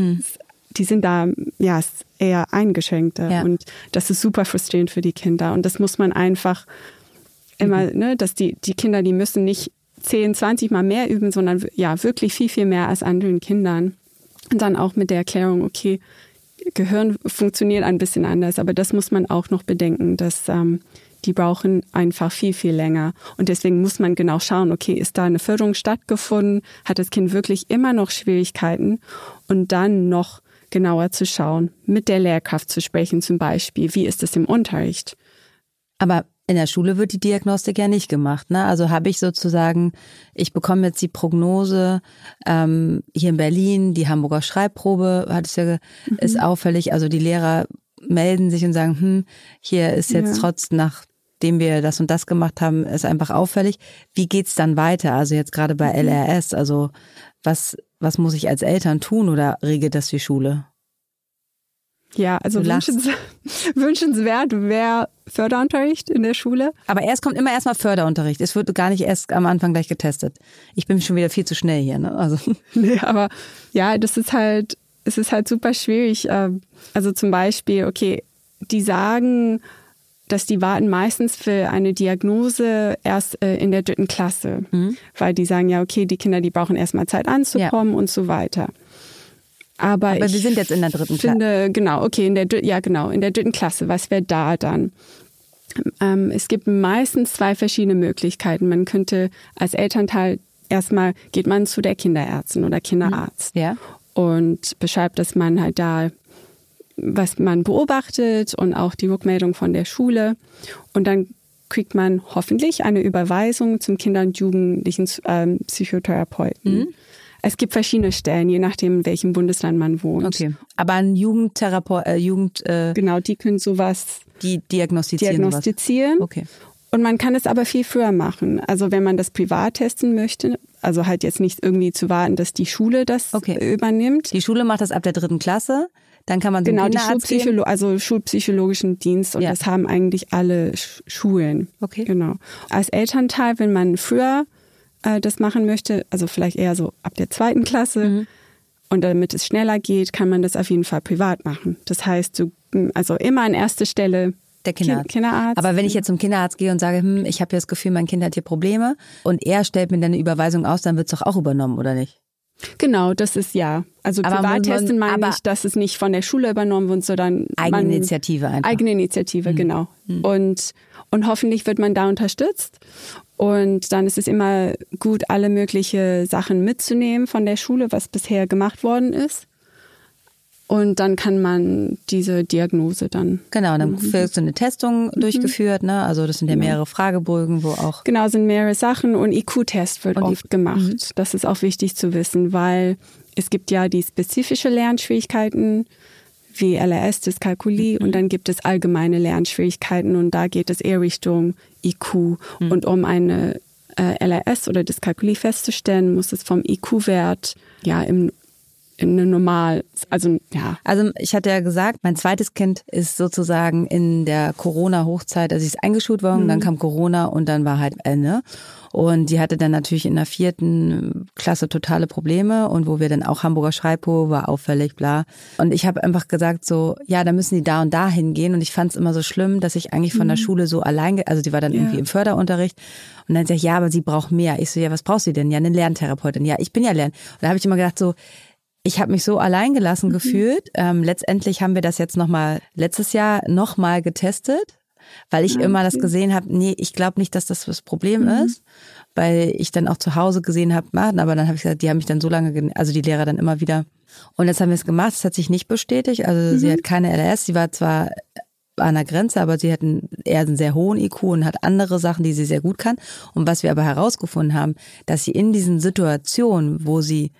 die sind da eher eingeschränkt. Ja. Und das ist super frustrierend für die Kinder. Und das muss man einfach immer, dass die Kinder, die müssen nicht 10, 20 Mal mehr üben, sondern wirklich viel, viel mehr als anderen Kindern. Und dann auch mit der Erklärung, okay, Gehirn funktioniert ein bisschen anders, aber das muss man auch noch bedenken, dass die brauchen einfach viel, viel länger. Und deswegen muss man genau schauen, okay, ist da eine Förderung stattgefunden? Hat das Kind wirklich immer noch Schwierigkeiten? Und dann noch genauer zu schauen, mit der Lehrkraft zu sprechen zum Beispiel. Wie ist es im Unterricht? Aber in der Schule wird die Diagnostik ja nicht gemacht, ne? Also habe ich sozusagen, ich bekomme jetzt die Prognose hier in Berlin, die Hamburger Schreibprobe, ist auffällig. Also die Lehrer melden sich und sagen, hier ist jetzt trotz nachdem wir das und das gemacht haben, ist einfach auffällig. Wie geht's dann weiter? Also jetzt gerade bei LRS, also was muss ich als Eltern tun oder regelt das die Schule? Ja, also wünschenswert wäre Förderunterricht in der Schule. Aber kommt immer erstmal Förderunterricht. Es wird gar nicht erst am Anfang gleich getestet. Ich bin schon wieder viel zu schnell hier, ne? Also. Nee, aber ja, es ist halt super schwierig. Also zum Beispiel, okay, die sagen, dass die warten meistens für eine Diagnose erst in der 3. Klasse. Weil die sagen, ja, okay, die Kinder, die brauchen erstmal Zeit anzukommen und so weiter. Aber wir sind jetzt in der 3. Klasse. Genau, okay, in der 3. Klasse. Was wäre da dann? Es gibt meistens 2 verschiedene Möglichkeiten. Man könnte als Elternteil erstmal geht man zu der Kinderärztin oder Kinderarzt und beschreibt, dass man halt da, was man beobachtet und auch die Rückmeldung von der Schule. Und dann kriegt man hoffentlich eine Überweisung zum Kinder- und Jugendlichen Psychotherapeuten. Es gibt verschiedene Stellen, je nachdem, in welchem Bundesland man wohnt. Okay. Aber ein Jugendtherapeut, genau, die können sowas die diagnostizieren. Okay. Und man kann es aber viel früher machen. Also wenn man das privat testen möchte, also halt jetzt nicht irgendwie zu warten, dass die Schule das übernimmt. Die Schule macht das ab der 3. Klasse. Dann kann man zum Kinderarzt gehen. Also schulpsychologischen Dienst und das haben eigentlich alle Schulen. Okay. Genau. Als Elternteil, wenn man früher das machen möchte, also vielleicht eher so ab der 2. Klasse und damit es schneller geht, kann man das auf jeden Fall privat machen. Das heißt, also immer an erster Stelle der Kinderarzt. Aber wenn ich jetzt zum Kinderarzt gehe und sage, ich habe ja das Gefühl, mein Kind hat hier Probleme und er stellt mir dann eine Überweisung aus, dann wird es doch auch übernommen, oder nicht? Genau, das ist ja. Also Privattesten meine ich, dass es nicht von der Schule übernommen wird, sondern Eigeninitiative einfach. Eigeninitiative, genau. Und hoffentlich wird man da unterstützt. Und dann ist es immer gut, alle möglichen Sachen mitzunehmen von der Schule, was bisher gemacht worden ist. Und dann kann man diese Diagnose dann. Genau, dann wird so eine Testung durchgeführt, ne? Also das sind ja mehrere Fragebögen, wo auch. Genau, sind mehrere Sachen und IQ-Test wird oft gemacht. Das ist auch wichtig zu wissen, weil es gibt ja die spezifische Lernschwierigkeiten wie LRS, Dyskalkulie und dann gibt es allgemeine Lernschwierigkeiten und da geht es eher Richtung IQ. Und um eine LRS oder Dyskalkulie festzustellen, muss es vom IQ-Wert Also ich hatte ja gesagt, mein zweites Kind ist sozusagen in der Corona-Hochzeit, also sie ist eingeschult worden, dann kam Corona und dann war halt Ende. Und die hatte dann natürlich in der 4. Klasse totale Probleme und wo wir dann auch Hamburger Schreibprobe war auffällig, bla. Und ich habe einfach gesagt so, ja, da müssen die da und da hingehen und ich fand es immer so schlimm, dass ich eigentlich von der Schule so allein, also die war dann irgendwie im Förderunterricht und dann sag ich, ja, aber sie braucht mehr. Ich so, ja, was brauchst du denn? Ja, eine Lerntherapeutin. Ja, ich bin ja Und da habe ich immer gedacht so, ich habe mich so alleingelassen gefühlt. Letztendlich haben wir das jetzt letztes Jahr nochmal getestet, weil ich immer das gesehen habe, nee, ich glaube nicht, dass das Problem ist, weil ich dann auch zu Hause gesehen habe, aber dann habe ich gesagt, die haben mich dann so lange, also die Lehrer dann immer wieder. Und jetzt haben wir es gemacht, es hat sich nicht bestätigt, also sie hat keine LRS, sie war zwar an der Grenze, aber sie hat eher einen sehr hohen IQ und hat andere Sachen, die sie sehr gut kann. Und was wir aber herausgefunden haben, dass sie in diesen Situationen, wo sie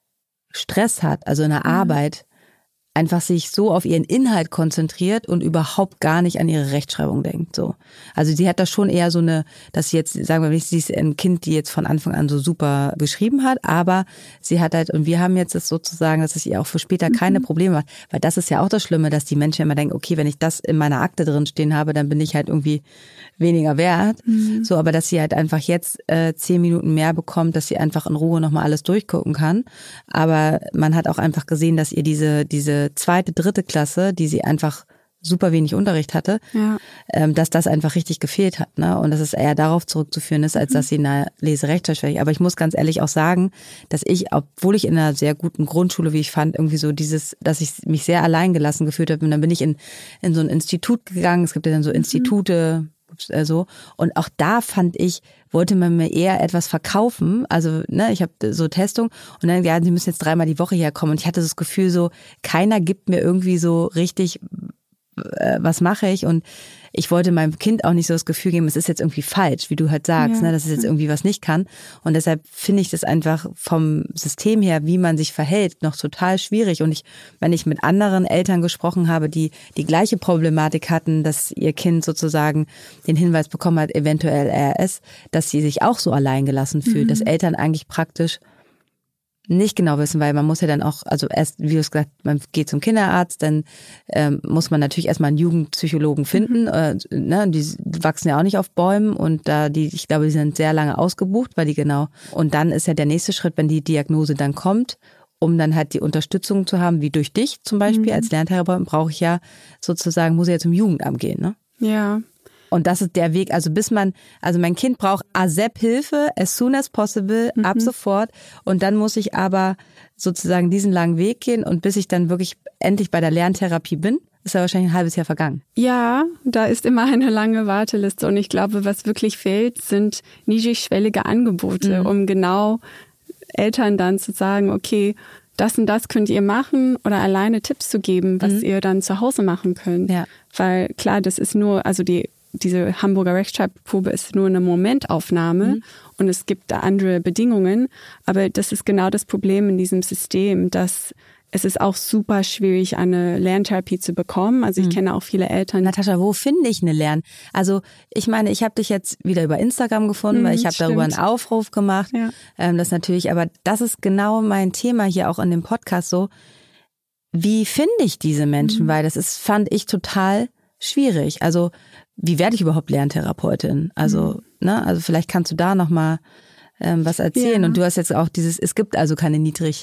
Stress hat, also in der Arbeit, einfach sich so auf ihren Inhalt konzentriert und überhaupt gar nicht an ihre Rechtschreibung denkt. So. Also sie hat da schon eher so dass sie jetzt, sagen wir nicht, sie ist ein Kind, die jetzt von Anfang an so super geschrieben hat, aber sie hat halt, und wir haben jetzt das sozusagen, dass es ihr auch für später keine Probleme macht, weil das ist ja auch das Schlimme, dass die Menschen immer denken, okay, wenn ich das in meiner Akte drin stehen habe, dann bin ich halt irgendwie weniger wert. So, aber dass sie halt einfach jetzt 10 Minuten mehr bekommt, dass sie einfach in Ruhe nochmal alles durchgucken kann. Aber man hat auch einfach gesehen, dass ihr diese 2., 3. Klasse, die sie einfach super wenig Unterricht hatte, dass das einfach richtig gefehlt hat, ne? Und dass es eher darauf zurückzuführen ist, als dass sie eine Leserechtschreibschwäche. Aber ich muss ganz ehrlich auch sagen, dass ich, obwohl ich in einer sehr guten Grundschule, wie ich fand, irgendwie so dass ich mich sehr alleingelassen gefühlt habe. Und dann bin ich in so ein Institut gegangen. Es gibt ja dann so Institute, so. Und auch da fand ich, wollte man mir eher etwas verkaufen. Also, ne, ich habe so Testung und dann, ja, sie müssen jetzt 3-mal die Woche herkommen. Und ich hatte das Gefühl so, keiner gibt mir irgendwie so richtig, was mache ich? Und ich wollte meinem Kind auch nicht so das Gefühl geben, es ist jetzt irgendwie falsch, wie du halt sagst, ne, dass es jetzt irgendwie was nicht kann. Und deshalb finde ich das einfach vom System her, wie man sich verhält, noch total schwierig. Und wenn ich mit anderen Eltern gesprochen habe, die die gleiche Problematik hatten, dass ihr Kind sozusagen den Hinweis bekommen hat, eventuell RS, dass sie sich auch so alleingelassen fühlt, dass Eltern eigentlich praktisch nicht genau wissen, weil man muss ja dann auch, also erst, wie du es gesagt hast, man geht zum Kinderarzt, dann muss man natürlich erstmal einen Jugendpsychologen finden. Die wachsen ja auch nicht auf Bäumen und ich glaube, die sind sehr lange ausgebucht, weil die genau. Und dann ist ja der nächste Schritt, wenn die Diagnose dann kommt, um dann halt die Unterstützung zu haben, wie durch dich zum Beispiel als Lerntherapeut, muss ich ja zum Jugendamt gehen, ne? Ja. Und das ist der Weg, also mein Kind braucht ASAP-Hilfe, as soon as possible, ab sofort. Und dann muss ich aber sozusagen diesen langen Weg gehen und bis ich dann wirklich endlich bei der Lerntherapie bin, ist ja wahrscheinlich ein halbes Jahr vergangen. Ja, da ist immer eine lange Warteliste und ich glaube, was wirklich fehlt, sind niedrigschwellige Angebote, um genau Eltern dann zu sagen, okay, das und das könnt ihr machen oder alleine Tipps zu geben, was ihr dann zu Hause machen könnt. Ja. Weil klar, das ist nur, also diese Hamburger Rechtschreibprobe ist nur eine Momentaufnahme und es gibt da andere Bedingungen. Aber das ist genau das Problem in diesem System, dass es ist auch super schwierig, eine Lerntherapie zu bekommen. Also ich kenne auch viele Eltern. Natascha, wo finde ich eine Also ich meine, ich habe dich jetzt wieder über Instagram gefunden, weil ich habe darüber einen Aufruf gemacht. Ja. Das natürlich, aber das ist genau mein Thema hier auch in dem Podcast so. Wie finde ich diese Menschen? Weil fand ich total schwierig. Also wie werde ich überhaupt Lerntherapeutin? Also, also vielleicht kannst du da nochmal was erzählen. Ja. Und du hast jetzt auch es gibt also keine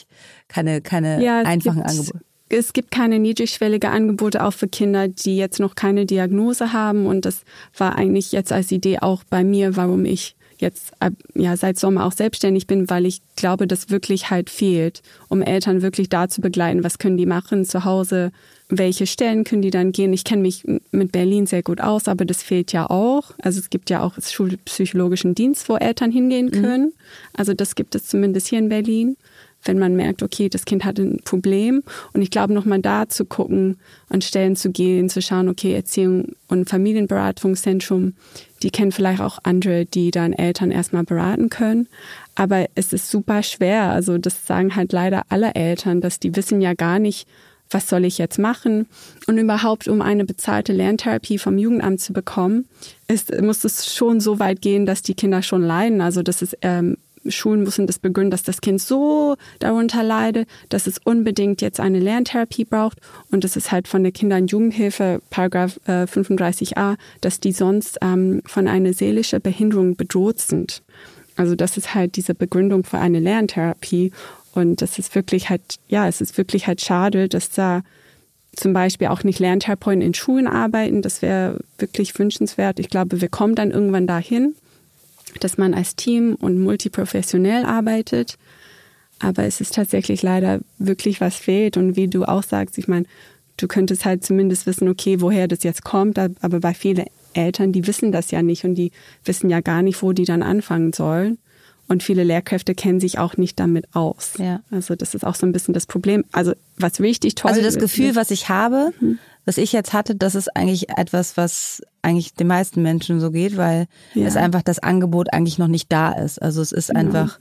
einfachen Angebote. Es gibt keine niedrigschwellige Angebote auch für Kinder, die jetzt noch keine Diagnose haben. Und das war eigentlich jetzt als Idee auch bei mir, warum ich jetzt seit Sommer auch selbstständig bin, weil ich glaube, das wirklich halt fehlt, um Eltern wirklich da zu begleiten. Was können die machen zu Hause? Welche Stellen können die dann gehen? Ich kenne mich mit Berlin sehr gut aus, aber das fehlt ja auch. Also es gibt ja auch den schulpsychologischen Dienst, wo Eltern hingehen können. Also das gibt es zumindest hier in Berlin, wenn man merkt, okay, das Kind hat ein Problem. Und ich glaube, nochmal da zu gucken, an Stellen zu gehen, zu schauen, okay, Erziehung- und Familienberatungszentrum, die kennen vielleicht auch andere, die dann Eltern erstmal beraten können. Aber es ist super schwer. Also das sagen halt leider alle Eltern, dass die wissen ja gar nicht, was soll ich jetzt machen? Und überhaupt, um eine bezahlte Lerntherapie vom Jugendamt zu bekommen, muss es schon so weit gehen, dass die Kinder schon leiden. Also das ist Schulen müssen das begründen, dass das Kind so darunter leidet, dass es unbedingt jetzt eine Lerntherapie braucht. Und das ist halt von der Kinder- und Jugendhilfe, Paragraph 35a, dass die sonst von einer seelischen Behinderung bedroht sind. Also das ist halt diese Begründung für eine Lerntherapie. Und das ist wirklich es ist wirklich halt schade, dass da zum Beispiel auch nicht Lerntherapeuten in Schulen arbeiten. Das wäre wirklich wünschenswert. Ich glaube, wir kommen dann irgendwann dahin, dass man als Team und multiprofessionell arbeitet. Aber es ist tatsächlich leider wirklich was fehlt. Und wie du auch sagst, ich meine, du könntest halt zumindest wissen, okay, woher das jetzt kommt. Aber bei vielen Eltern, die wissen das ja nicht und die wissen ja gar nicht, wo die dann anfangen sollen. Und viele Lehrkräfte kennen sich auch nicht damit aus. Ja. Also das ist auch so ein bisschen das Problem. Also was richtig toll ist. Also das Gefühl, was ich habe, was ich jetzt hatte, das ist eigentlich etwas, was eigentlich den meisten Menschen so geht, weil es einfach das Angebot eigentlich noch nicht da ist. Also es ist einfach,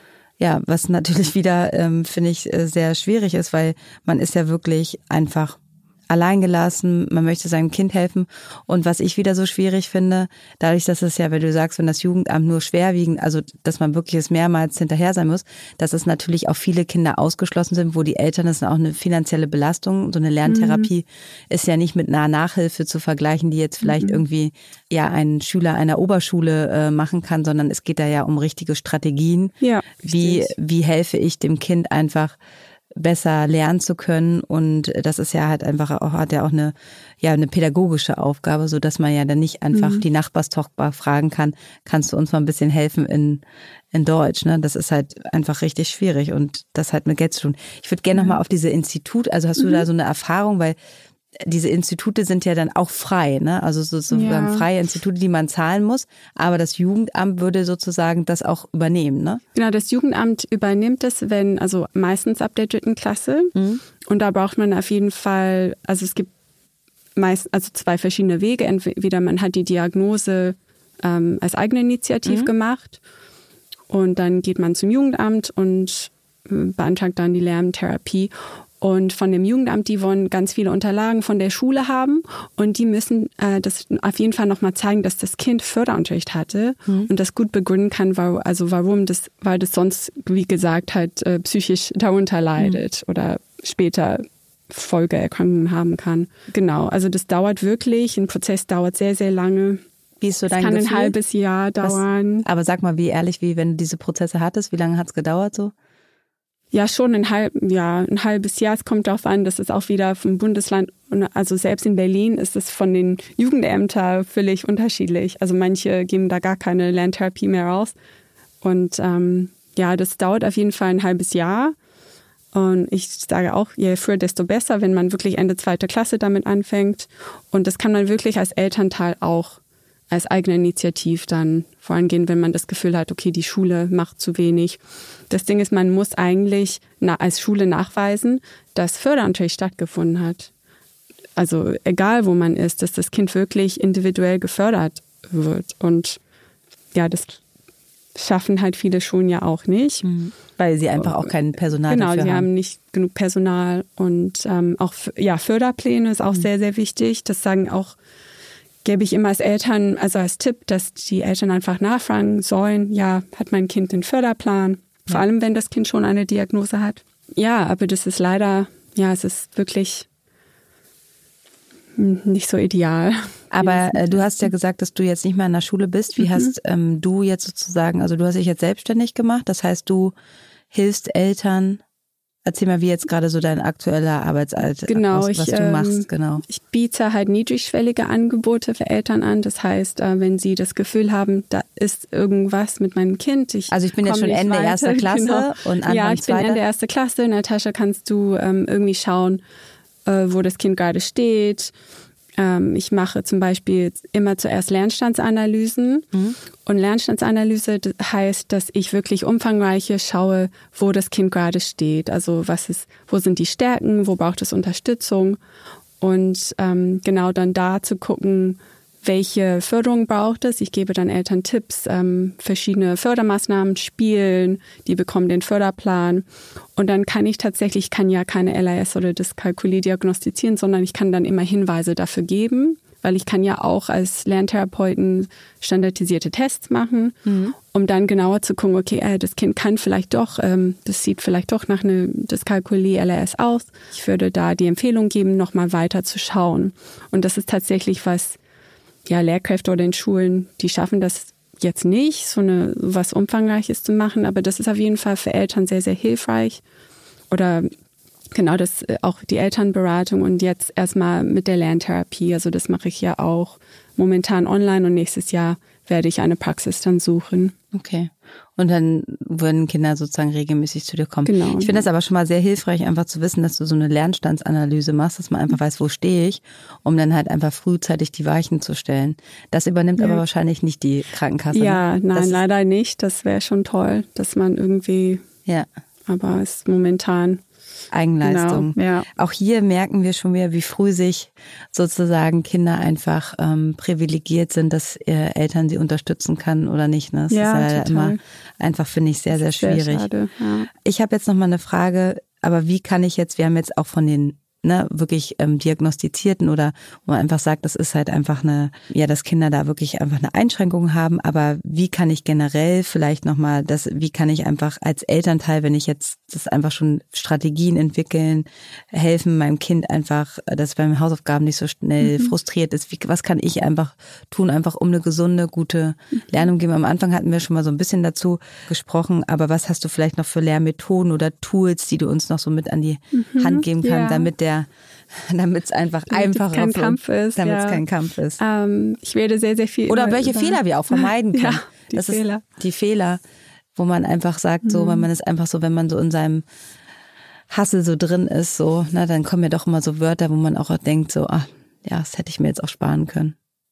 was natürlich wieder, finde ich, sehr schwierig ist, weil man ist ja wirklich einfach alleingelassen, man möchte seinem Kind helfen. Und was ich wieder so schwierig finde, dadurch, dass es ja, wenn du sagst, wenn das Jugendamt nur schwerwiegend, also dass man wirklich es mehrmals hinterher sein muss, dass es natürlich auch viele Kinder ausgeschlossen sind, wo die Eltern, das ist auch eine finanzielle Belastung. So eine Lerntherapie ist ja nicht mit einer Nachhilfe zu vergleichen, die jetzt vielleicht irgendwie ein Schüler einer Oberschule machen kann, sondern es geht da ja um richtige Strategien. Ja, wie helfe ich dem Kind einfach besser lernen zu können, und das ist ja halt einfach auch, hat ja auch eine pädagogische Aufgabe, so dass man ja dann nicht einfach die Nachbarstochter fragen kann, kannst du uns mal ein bisschen helfen in Deutsch, ne? Das ist halt einfach richtig schwierig und das hat mit Geld zu tun. Ich würde gerne nochmal auf diese Institut, also hast du da so eine Erfahrung, weil diese Institute sind ja dann auch frei, ne? Also sozusagen freie Institute, die man zahlen muss. Aber das Jugendamt würde sozusagen das auch übernehmen, ne? Genau, das Jugendamt übernimmt es, also meistens ab der 3. Klasse. Und da braucht man auf jeden Fall, also es gibt meist 2 verschiedene Wege. Entweder man hat die Diagnose als eigene Initiative gemacht und dann geht man zum Jugendamt und beantragt dann die Lerntherapie. Und von dem Jugendamt, die wollen ganz viele Unterlagen von der Schule haben und die müssen das auf jeden Fall nochmal zeigen, dass das Kind Förderunterricht hatte und das gut begründen kann, weil das sonst, wie gesagt, halt psychisch darunter leidet oder später Folgeerkrankungen haben kann. Genau, also das dauert wirklich, ein Prozess dauert sehr, sehr lange. Wie ist so dein Gefühl? Gefühl? Kann ein halbes Jahr dauern. Aber sag mal, wie ehrlich, wie wenn du diese Prozesse hattest, wie lange hat es gedauert so? Ja, schon ein halbes Jahr. Es kommt darauf an, das ist auch wieder vom Bundesland. Also selbst in Berlin ist es von den Jugendämtern völlig unterschiedlich. Also manche geben da gar keine Lerntherapie mehr raus. Und das dauert auf jeden Fall ein halbes Jahr. Und ich sage auch, je früher, desto besser, wenn man wirklich Ende 2. Klasse damit anfängt. Und das kann man wirklich als Elternteil auch als eigene Initiativ dann vorangehen, wenn man das Gefühl hat, okay, die Schule macht zu wenig. Das Ding ist, man muss eigentlich als Schule nachweisen, dass Förderunterricht stattgefunden hat. Also egal, wo man ist, dass das Kind wirklich individuell gefördert wird. Und ja, das schaffen halt viele Schulen ja auch nicht. Weil sie einfach auch kein Personal dafür haben. Genau, sie haben nicht genug Personal. Und auch Förderpläne ist auch sehr, sehr wichtig. Das gebe ich immer als Eltern, also als Tipp, dass die Eltern einfach nachfragen sollen, ja, hat mein Kind den Förderplan? Vor allem, wenn das Kind schon eine Diagnose hat. Ja, aber das ist leider, es ist wirklich nicht so ideal. Aber du hast ja gesagt, dass du jetzt nicht mehr in der Schule bist. Wie hast du jetzt sozusagen, also du hast dich jetzt selbstständig gemacht, das heißt, du hilfst Eltern. Erzähl mal, wie jetzt gerade so dein aktueller Arbeitsalltag was du machst. Genau. Ich biete halt niedrigschwellige Angebote für Eltern an. Das heißt, wenn sie das Gefühl haben, da ist irgendwas mit meinem Kind. Ich bin jetzt schon Ende 1. Klasse genau. Und Anfang 2. Ja, ich bin Ende 1. Klasse. Natascha, kannst du irgendwie schauen, wo das Kind gerade steht. Ich mache zum Beispiel immer zuerst Lernstandsanalysen. Und Lernstandsanalyse heißt, dass ich wirklich umfangreiche schaue, wo das Kind gerade steht. Also wo sind die Stärken, wo braucht es Unterstützung und genau dann da zu gucken, welche Förderung braucht es. Ich gebe dann Eltern Tipps, verschiedene Fördermaßnahmen, Spielen, die bekommen den Förderplan. Und dann kann ich ja keine LAS oder Dyskalkulie diagnostizieren, sondern ich kann dann immer Hinweise dafür geben, weil ich kann ja auch als Lerntherapeuten standardisierte Tests machen, um dann genauer zu gucken, okay, das Kind kann vielleicht doch, das sieht vielleicht doch nach einer Dyskalkulie LAS aus. Ich würde da die Empfehlung geben, nochmal weiter zu schauen. Und das ist tatsächlich Lehrkräfte oder in Schulen, die schaffen das jetzt nicht, was Umfangreiches zu machen, aber das ist auf jeden Fall für Eltern sehr, sehr hilfreich. Oder genau, das auch die Elternberatung und jetzt erstmal mit der Lerntherapie. Also das mache ich ja auch momentan online und nächstes Jahr werde ich eine Praxis dann suchen. Okay. Und dann würden Kinder sozusagen regelmäßig zu dir kommen. Genau. Ich finde das aber schon mal sehr hilfreich, einfach zu wissen, dass du so eine Lernstandsanalyse machst, dass man einfach weiß, wo stehe ich, um dann halt einfach frühzeitig die Weichen zu stellen. Das übernimmt aber wahrscheinlich nicht die Krankenkasse. Ja, nein, leider nicht. Das wäre schon toll, dass man irgendwie, aber es ist momentan Eigenleistung. Genau, ja. Auch hier merken wir schon wieder, wie früh sich sozusagen Kinder einfach privilegiert sind, dass Eltern sie unterstützen kann oder nicht. Ne? Das ist ja immer einfach, finde ich, sehr, sehr schwierig. Sehr schade, ja. Ich habe jetzt noch mal eine Frage, aber wie kann ich jetzt, wir haben jetzt auch von den wirklich diagnostizierten oder wo man einfach sagt, das ist halt einfach dass Kinder da wirklich einfach eine Einschränkung haben, aber wie kann ich generell vielleicht nochmal wie kann ich einfach als Elternteil, wenn ich jetzt das einfach schon Strategien entwickeln, helfen meinem Kind einfach, dass beim Hausaufgaben nicht so schnell frustriert ist, was kann ich einfach tun, einfach um eine gesunde, gute Lernung geben. Am Anfang hatten wir schon mal so ein bisschen dazu gesprochen, aber was hast du vielleicht noch für Lehrmethoden oder Tools, die du uns noch so mit an die Hand geben kannst, damit es einfach einfacher kein Kampf ist. Damit es kein Kampf ist. Ich werde sehr, sehr viel. Oder welche Fehler wir auch vermeiden können. Ja, die Fehler, wo man einfach sagt, so, wenn man es einfach so, wenn man so in seinem Hassel so drin ist, so, dann kommen ja doch immer so Wörter, wo man auch denkt, so, das hätte ich mir jetzt auch sparen können.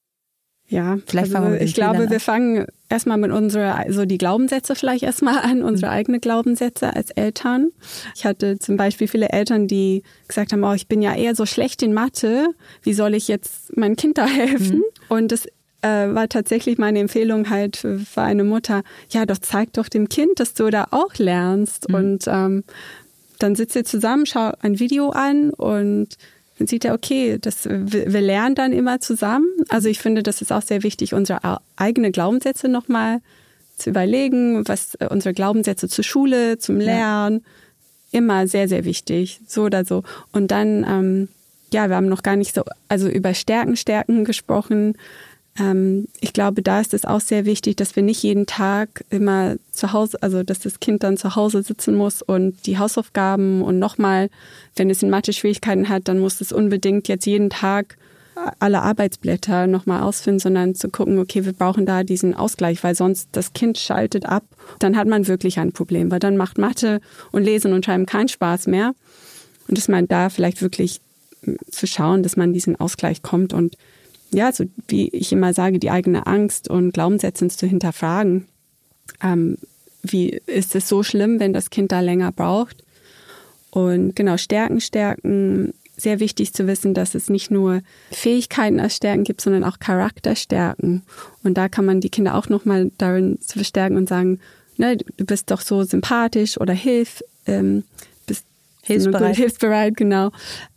Ja, vielleicht fangen wir mit den ich glaube, Fehlern wir fangen erstmal mit die Glaubenssätze vielleicht erstmal an, unsere eigenen Glaubenssätze als Eltern. Ich hatte zum Beispiel viele Eltern, die gesagt haben, ich bin ja eher so schlecht in Mathe, wie soll ich jetzt meinem Kind da helfen? Und das war tatsächlich meine Empfehlung halt für eine Mutter, ja, doch zeig doch dem Kind, dass du da auch lernst. Und dann sitzt ihr zusammen, schaut ein Video an und dann sieht er, okay, wir lernen dann immer zusammen. Also ich finde, das ist auch sehr wichtig, unsere eigenen Glaubenssätze nochmal zu überlegen, was unsere Glaubenssätze zur Schule, zum Lernen, immer sehr, sehr wichtig, so oder so. Und dann, wir haben noch gar nicht so, also über Stärken gesprochen. Ich glaube, da ist es auch sehr wichtig, dass wir nicht jeden Tag immer zu Hause, also dass das Kind dann zu Hause sitzen muss und die Hausaufgaben und nochmal, wenn es in Mathe Schwierigkeiten hat, dann muss es unbedingt jetzt jeden Tag alle Arbeitsblätter nochmal ausfüllen, sondern zu gucken, okay, wir brauchen da diesen Ausgleich, weil sonst das Kind schaltet ab. Dann hat man wirklich ein Problem, weil dann macht Mathe und Lesen und Schreiben keinen Spaß mehr. Und dass man da vielleicht wirklich zu schauen, dass man diesen Ausgleich kommt und ja, so wie ich immer sage, die eigene Angst und Glaubenssätze zu hinterfragen. Wie ist es so schlimm, wenn das Kind da länger braucht? Und genau, Stärken. Sehr wichtig zu wissen, dass es nicht nur Fähigkeiten als Stärken gibt, sondern auch Charakterstärken. Und da kann man die Kinder auch nochmal darin zu verstärken und sagen, ne, du bist doch so sympathisch oder bist hilfsbereit, genau.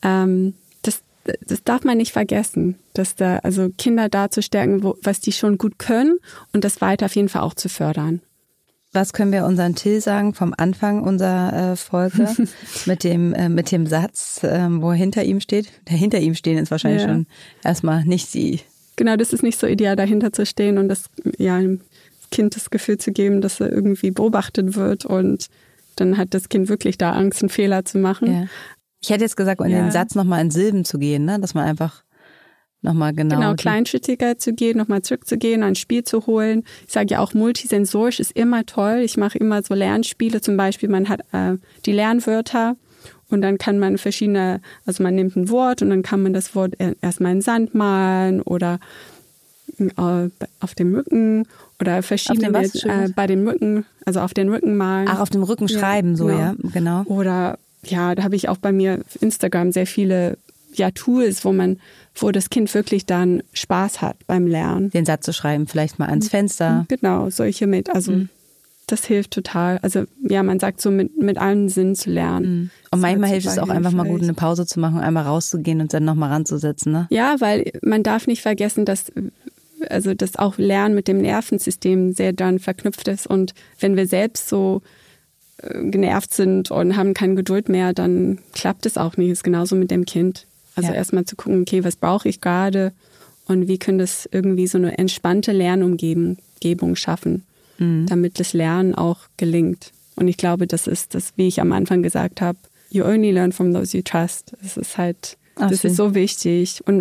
Das darf man nicht vergessen, dass da, also Kinder da zu stärken, was die schon gut können und das weiter auf jeden Fall auch zu fördern. Was können wir unseren Till sagen vom Anfang unserer Folge mit dem Satz, wo er hinter ihm steht? Der hinter ihm stehen ist wahrscheinlich schon erstmal nicht sie. Genau, das ist nicht so ideal, dahinter zu stehen und das Kind das Gefühl zu geben, dass er irgendwie beobachtet wird und dann hat das Kind wirklich da Angst, einen Fehler zu machen. Ja. Ich hätte jetzt gesagt, in den Satz nochmal in Silben zu gehen, ne? Dass man einfach nochmal genau kleinschrittiger zu gehen, nochmal zurückzugehen, ein Spiel zu holen. Ich sage ja auch, multisensorisch ist immer toll. Ich mache immer so Lernspiele, zum Beispiel man hat die Lernwörter und dann kann man also man nimmt ein Wort und dann kann man das Wort erstmal in Sand malen oder auf dem Rücken oder verschiedene bei dem Rücken, also auf den Rücken malen. Ach, auf dem Rücken schreiben, genau. Oder da habe ich auch bei mir auf Instagram sehr viele Tools, wo das Kind wirklich dann Spaß hat beim Lernen. Den Satz zu schreiben, vielleicht mal ans Fenster. Genau, solche das hilft total. Also man sagt so mit allen Sinnen zu lernen. Und manchmal hilft es auch einfach mal gut, eine Pause zu machen, einmal rauszugehen und dann nochmal ranzusetzen, ne? Ja, weil man darf nicht vergessen, dass auch Lernen mit dem Nervensystem sehr dann verknüpft ist und wenn wir selbst so genervt sind und haben keine Geduld mehr, dann klappt es auch nicht. Das ist genauso mit dem Kind. Also erstmal zu gucken, okay, was brauche ich gerade und wie können das irgendwie so eine entspannte Lernumgebung schaffen, damit das Lernen auch gelingt. Und ich glaube, das ist das, wie ich am Anfang gesagt habe, you only learn from those you trust. Das ist halt, das ist so wichtig. Und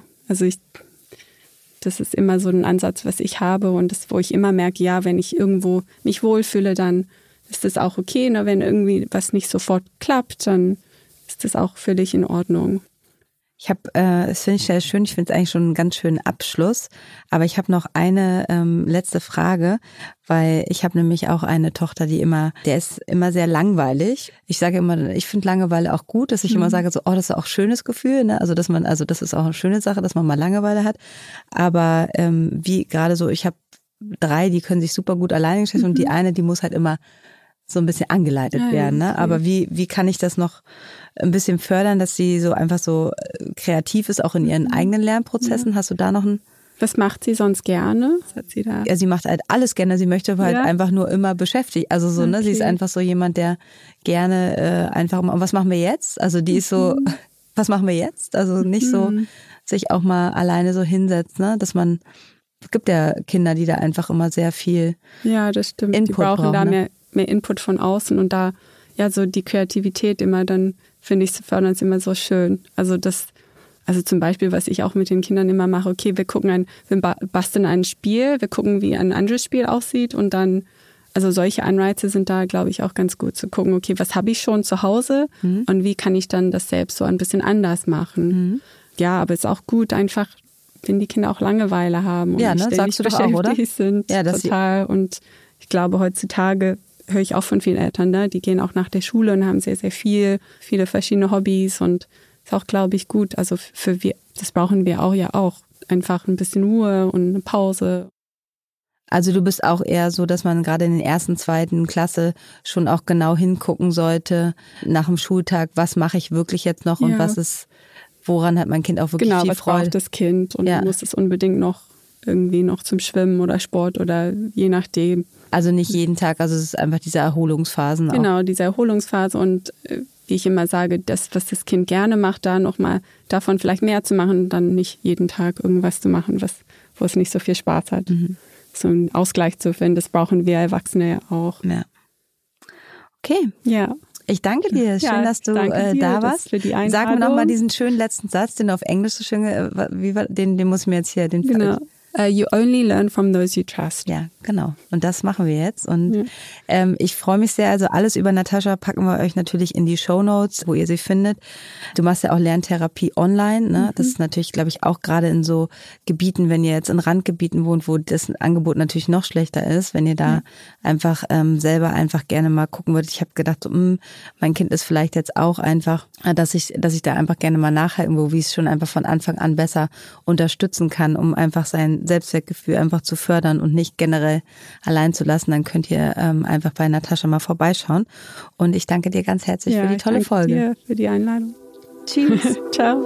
das ist immer so ein Ansatz, was ich habe und das, wo ich immer merke, wenn ich irgendwo mich wohlfühle, dann ist das auch okay. Nur wenn irgendwie was nicht sofort klappt, dann ist das auch völlig in Ordnung. Das finde ich sehr schön. Ich finde es eigentlich schon einen ganz schönen Abschluss. Aber ich habe noch eine letzte Frage, weil ich habe nämlich auch eine Tochter, der ist immer sehr langweilig. Ich sage immer, ich finde Langeweile auch gut, dass ich immer sage so, das ist auch ein schönes Gefühl, ne? Also das ist auch eine schöne Sache, dass man mal Langeweile hat. Aber wie gerade so, ich habe 3, die können sich super gut alleine beschäftigen und die eine, die muss halt immer so ein bisschen angeleitet werden, ne? Aber wie kann ich das noch ein bisschen fördern, dass sie so einfach so kreativ ist, auch in ihren eigenen Lernprozessen? Hast du da noch ein... Was macht sie sonst gerne? Was hat sie da? Ja, sie macht halt alles gerne. Sie möchte halt einfach nur immer beschäftigt. Also so, ne? Sie ist einfach so jemand, der gerne einfach mal, was machen wir jetzt? Also die ist so, was machen wir jetzt? Also nicht so sich auch mal alleine so hinsetzt, ne? Dass man, es gibt ja Kinder, die da einfach immer sehr viel das stimmt. Input die brauchen da ne? mehr Input von außen und da so die Kreativität immer dann, finde ich, zu fördern, ist immer so schön. Also zum Beispiel, was ich auch mit den Kindern immer mache, okay, wir basteln ein Spiel, wir gucken, wie ein anderes Spiel aussieht und dann, also solche Anreize sind da, glaube ich, auch ganz gut zu gucken, okay, was habe ich schon zu Hause und wie kann ich dann das selbst so ein bisschen anders machen. Ja, aber es ist auch gut, einfach, wenn die Kinder auch Langeweile haben und ständig beschäftigt sind, total. Und ich glaube, heutzutage höre ich auch von vielen Eltern, ne? Die gehen auch nach der Schule und haben sehr, sehr viele verschiedene Hobbys und ist auch, glaube ich, gut. Also das brauchen wir auch einfach ein bisschen Ruhe und eine Pause. Also du bist auch eher so, dass man gerade in den 1., 2. Klasse schon auch genau hingucken sollte nach dem Schultag, was mache ich wirklich jetzt noch und woran hat mein Kind auch wirklich viel was Freude. braucht das Kind und muss es unbedingt noch zum Schwimmen oder Sport oder je nachdem. Also nicht jeden Tag, also es ist einfach diese Erholungsphasen. Genau, diese Erholungsphase und wie ich immer sage, das, was das Kind gerne macht, da nochmal davon vielleicht mehr zu machen, dann nicht jeden Tag irgendwas zu machen, wo es nicht so viel Spaß hat. So einen Ausgleich zu finden, das brauchen wir Erwachsene ja auch. Ja. Okay. Ja. Ich danke dir. Schön, dass du da warst. Für die Einladung. Sag mir nochmal diesen schönen letzten Satz, den du auf Englisch so schön, den muss ich mir jetzt hier, Genau. You only learn from those you trust. Ja, genau. Und das machen wir jetzt. Und ich freue mich sehr. Also alles über Natascha packen wir euch natürlich in die Shownotes, wo ihr sie findet. Du machst ja auch Lerntherapie online. Ne? Das ist natürlich, glaube ich, auch gerade in so Gebieten, wenn ihr jetzt in Randgebieten wohnt, wo das Angebot natürlich noch schlechter ist, wenn ihr da einfach selber einfach gerne mal gucken würdet. Ich habe gedacht, so, mein Kind ist vielleicht jetzt auch einfach, dass ich da einfach gerne mal nachhalten, wie es schon einfach von Anfang an besser unterstützen kann, um einfach sein Selbstwertgefühl einfach zu fördern und nicht generell allein zu lassen, dann könnt ihr einfach bei Natascha mal vorbeischauen. Und ich danke dir ganz herzlich für die tolle Folge. Ja, danke dir für die Einladung. Tschüss. Ciao.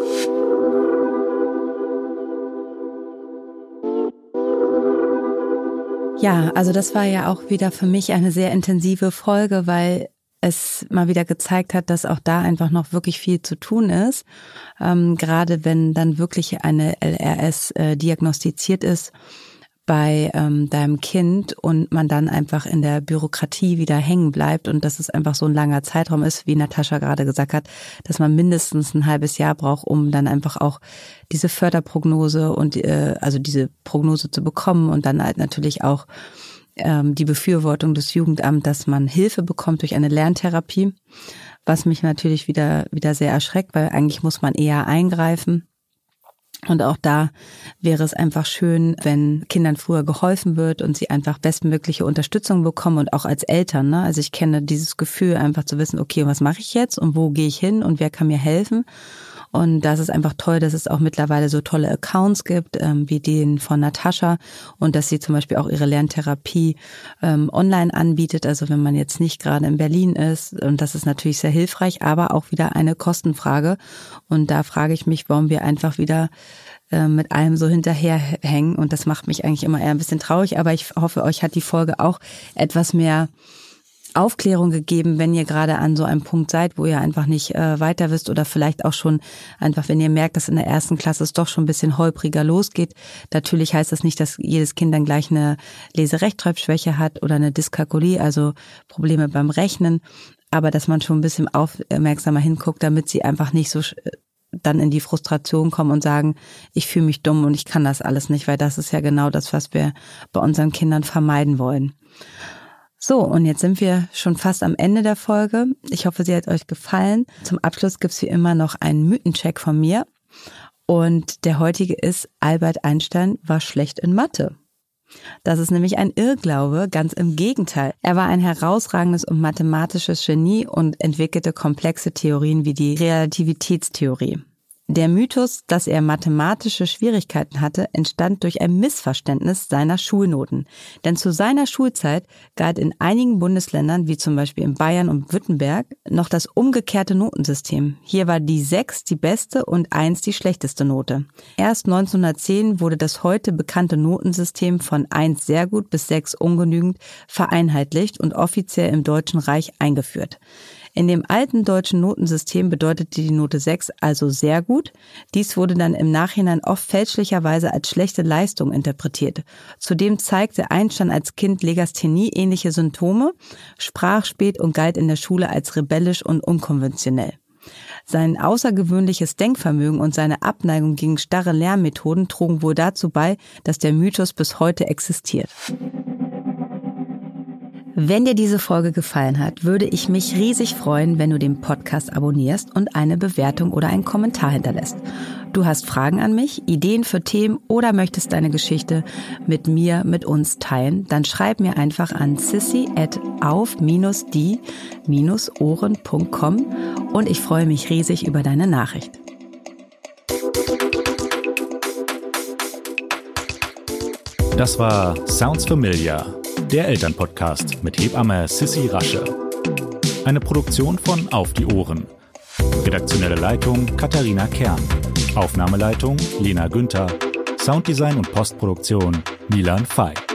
Ja, also das war ja auch wieder für mich eine sehr intensive Folge, weil es mal wieder gezeigt hat, dass auch da einfach noch wirklich viel zu tun ist. Gerade wenn dann wirklich eine LRS diagnostiziert ist bei deinem Kind und man dann einfach in der Bürokratie wieder hängen bleibt und dass es einfach so ein langer Zeitraum ist, wie Natascha gerade gesagt hat, dass man mindestens ein halbes Jahr braucht, um dann einfach auch diese Förderprognose und also diese Prognose zu bekommen und dann halt natürlich auch die Befürwortung des Jugendamts, dass man Hilfe bekommt durch eine Lerntherapie, was mich natürlich wieder sehr erschreckt, weil eigentlich muss man eher eingreifen. Und auch da wäre es einfach schön, wenn Kindern früher geholfen wird und sie einfach bestmögliche Unterstützung bekommen und auch als Eltern. Ne? Also ich kenne dieses Gefühl, einfach zu wissen, okay, was mache ich jetzt und wo gehe ich hin und wer kann mir helfen? Und das ist einfach toll, dass es auch mittlerweile so tolle Accounts gibt, wie den von Natascha und dass sie zum Beispiel auch ihre Lerntherapie online anbietet. Also wenn man jetzt nicht gerade in Berlin ist, und das ist natürlich sehr hilfreich, aber auch wieder eine Kostenfrage. Und da frage ich mich, warum wir einfach wieder mit allem so hinterherhängen. Und das macht mich eigentlich immer eher ein bisschen traurig. Aber ich hoffe, euch hat die Folge auch etwas mehr Aufklärung gegeben, wenn ihr gerade an so einem Punkt seid, wo ihr einfach nicht weiter wisst oder vielleicht auch schon einfach, wenn ihr merkt, dass in der 1. Klasse es doch schon ein bisschen holpriger losgeht. Natürlich heißt das nicht, dass jedes Kind dann gleich eine Leserechtschreibschwäche hat oder eine Dyskalkulie, also Probleme beim Rechnen, aber dass man schon ein bisschen aufmerksamer hinguckt, damit sie einfach nicht so dann in die Frustration kommen und sagen, ich fühle mich dumm und ich kann das alles nicht, weil das ist ja genau das, was wir bei unseren Kindern vermeiden wollen. So, und jetzt sind wir schon fast am Ende der Folge. Ich hoffe, sie hat euch gefallen. Zum Abschluss gibt's wie immer noch einen Mythencheck von mir. Und der heutige ist, Albert Einstein war schlecht in Mathe. Das ist nämlich ein Irrglaube, ganz im Gegenteil. Er war ein herausragendes und mathematisches Genie und entwickelte komplexe Theorien wie die Relativitätstheorie. Der Mythos, dass er mathematische Schwierigkeiten hatte, entstand durch ein Missverständnis seiner Schulnoten. Denn zu seiner Schulzeit galt in einigen Bundesländern, wie zum Beispiel in Bayern und Württemberg, noch das umgekehrte Notensystem. Hier war die 6 die beste und 1 die schlechteste Note. Erst 1910 wurde das heute bekannte Notensystem von 1 sehr gut bis 6 ungenügend vereinheitlicht und offiziell im Deutschen Reich eingeführt. In dem alten deutschen Notensystem bedeutete die Note 6 also sehr gut. Dies wurde dann im Nachhinein oft fälschlicherweise als schlechte Leistung interpretiert. Zudem zeigte Einstein als Kind Legasthenie-ähnliche Symptome, sprach spät und galt in der Schule als rebellisch und unkonventionell. Sein außergewöhnliches Denkvermögen und seine Abneigung gegen starre Lernmethoden trugen wohl dazu bei, dass der Mythos bis heute existiert. Wenn dir diese Folge gefallen hat, würde ich mich riesig freuen, wenn du den Podcast abonnierst und eine Bewertung oder einen Kommentar hinterlässt. Du hast Fragen an mich, Ideen für Themen oder möchtest deine Geschichte mit uns teilen, dann schreib mir einfach an sissy@auf-die-ohren.com und ich freue mich riesig über deine Nachricht. Das war Sounds Familiar, der Elternpodcast mit Hebamme Sissi Rasche. Eine Produktion von Auf die Ohren. Redaktionelle Leitung Katharina Kern. Aufnahmeleitung Lena Günther. Sounddesign und Postproduktion Milan Fey.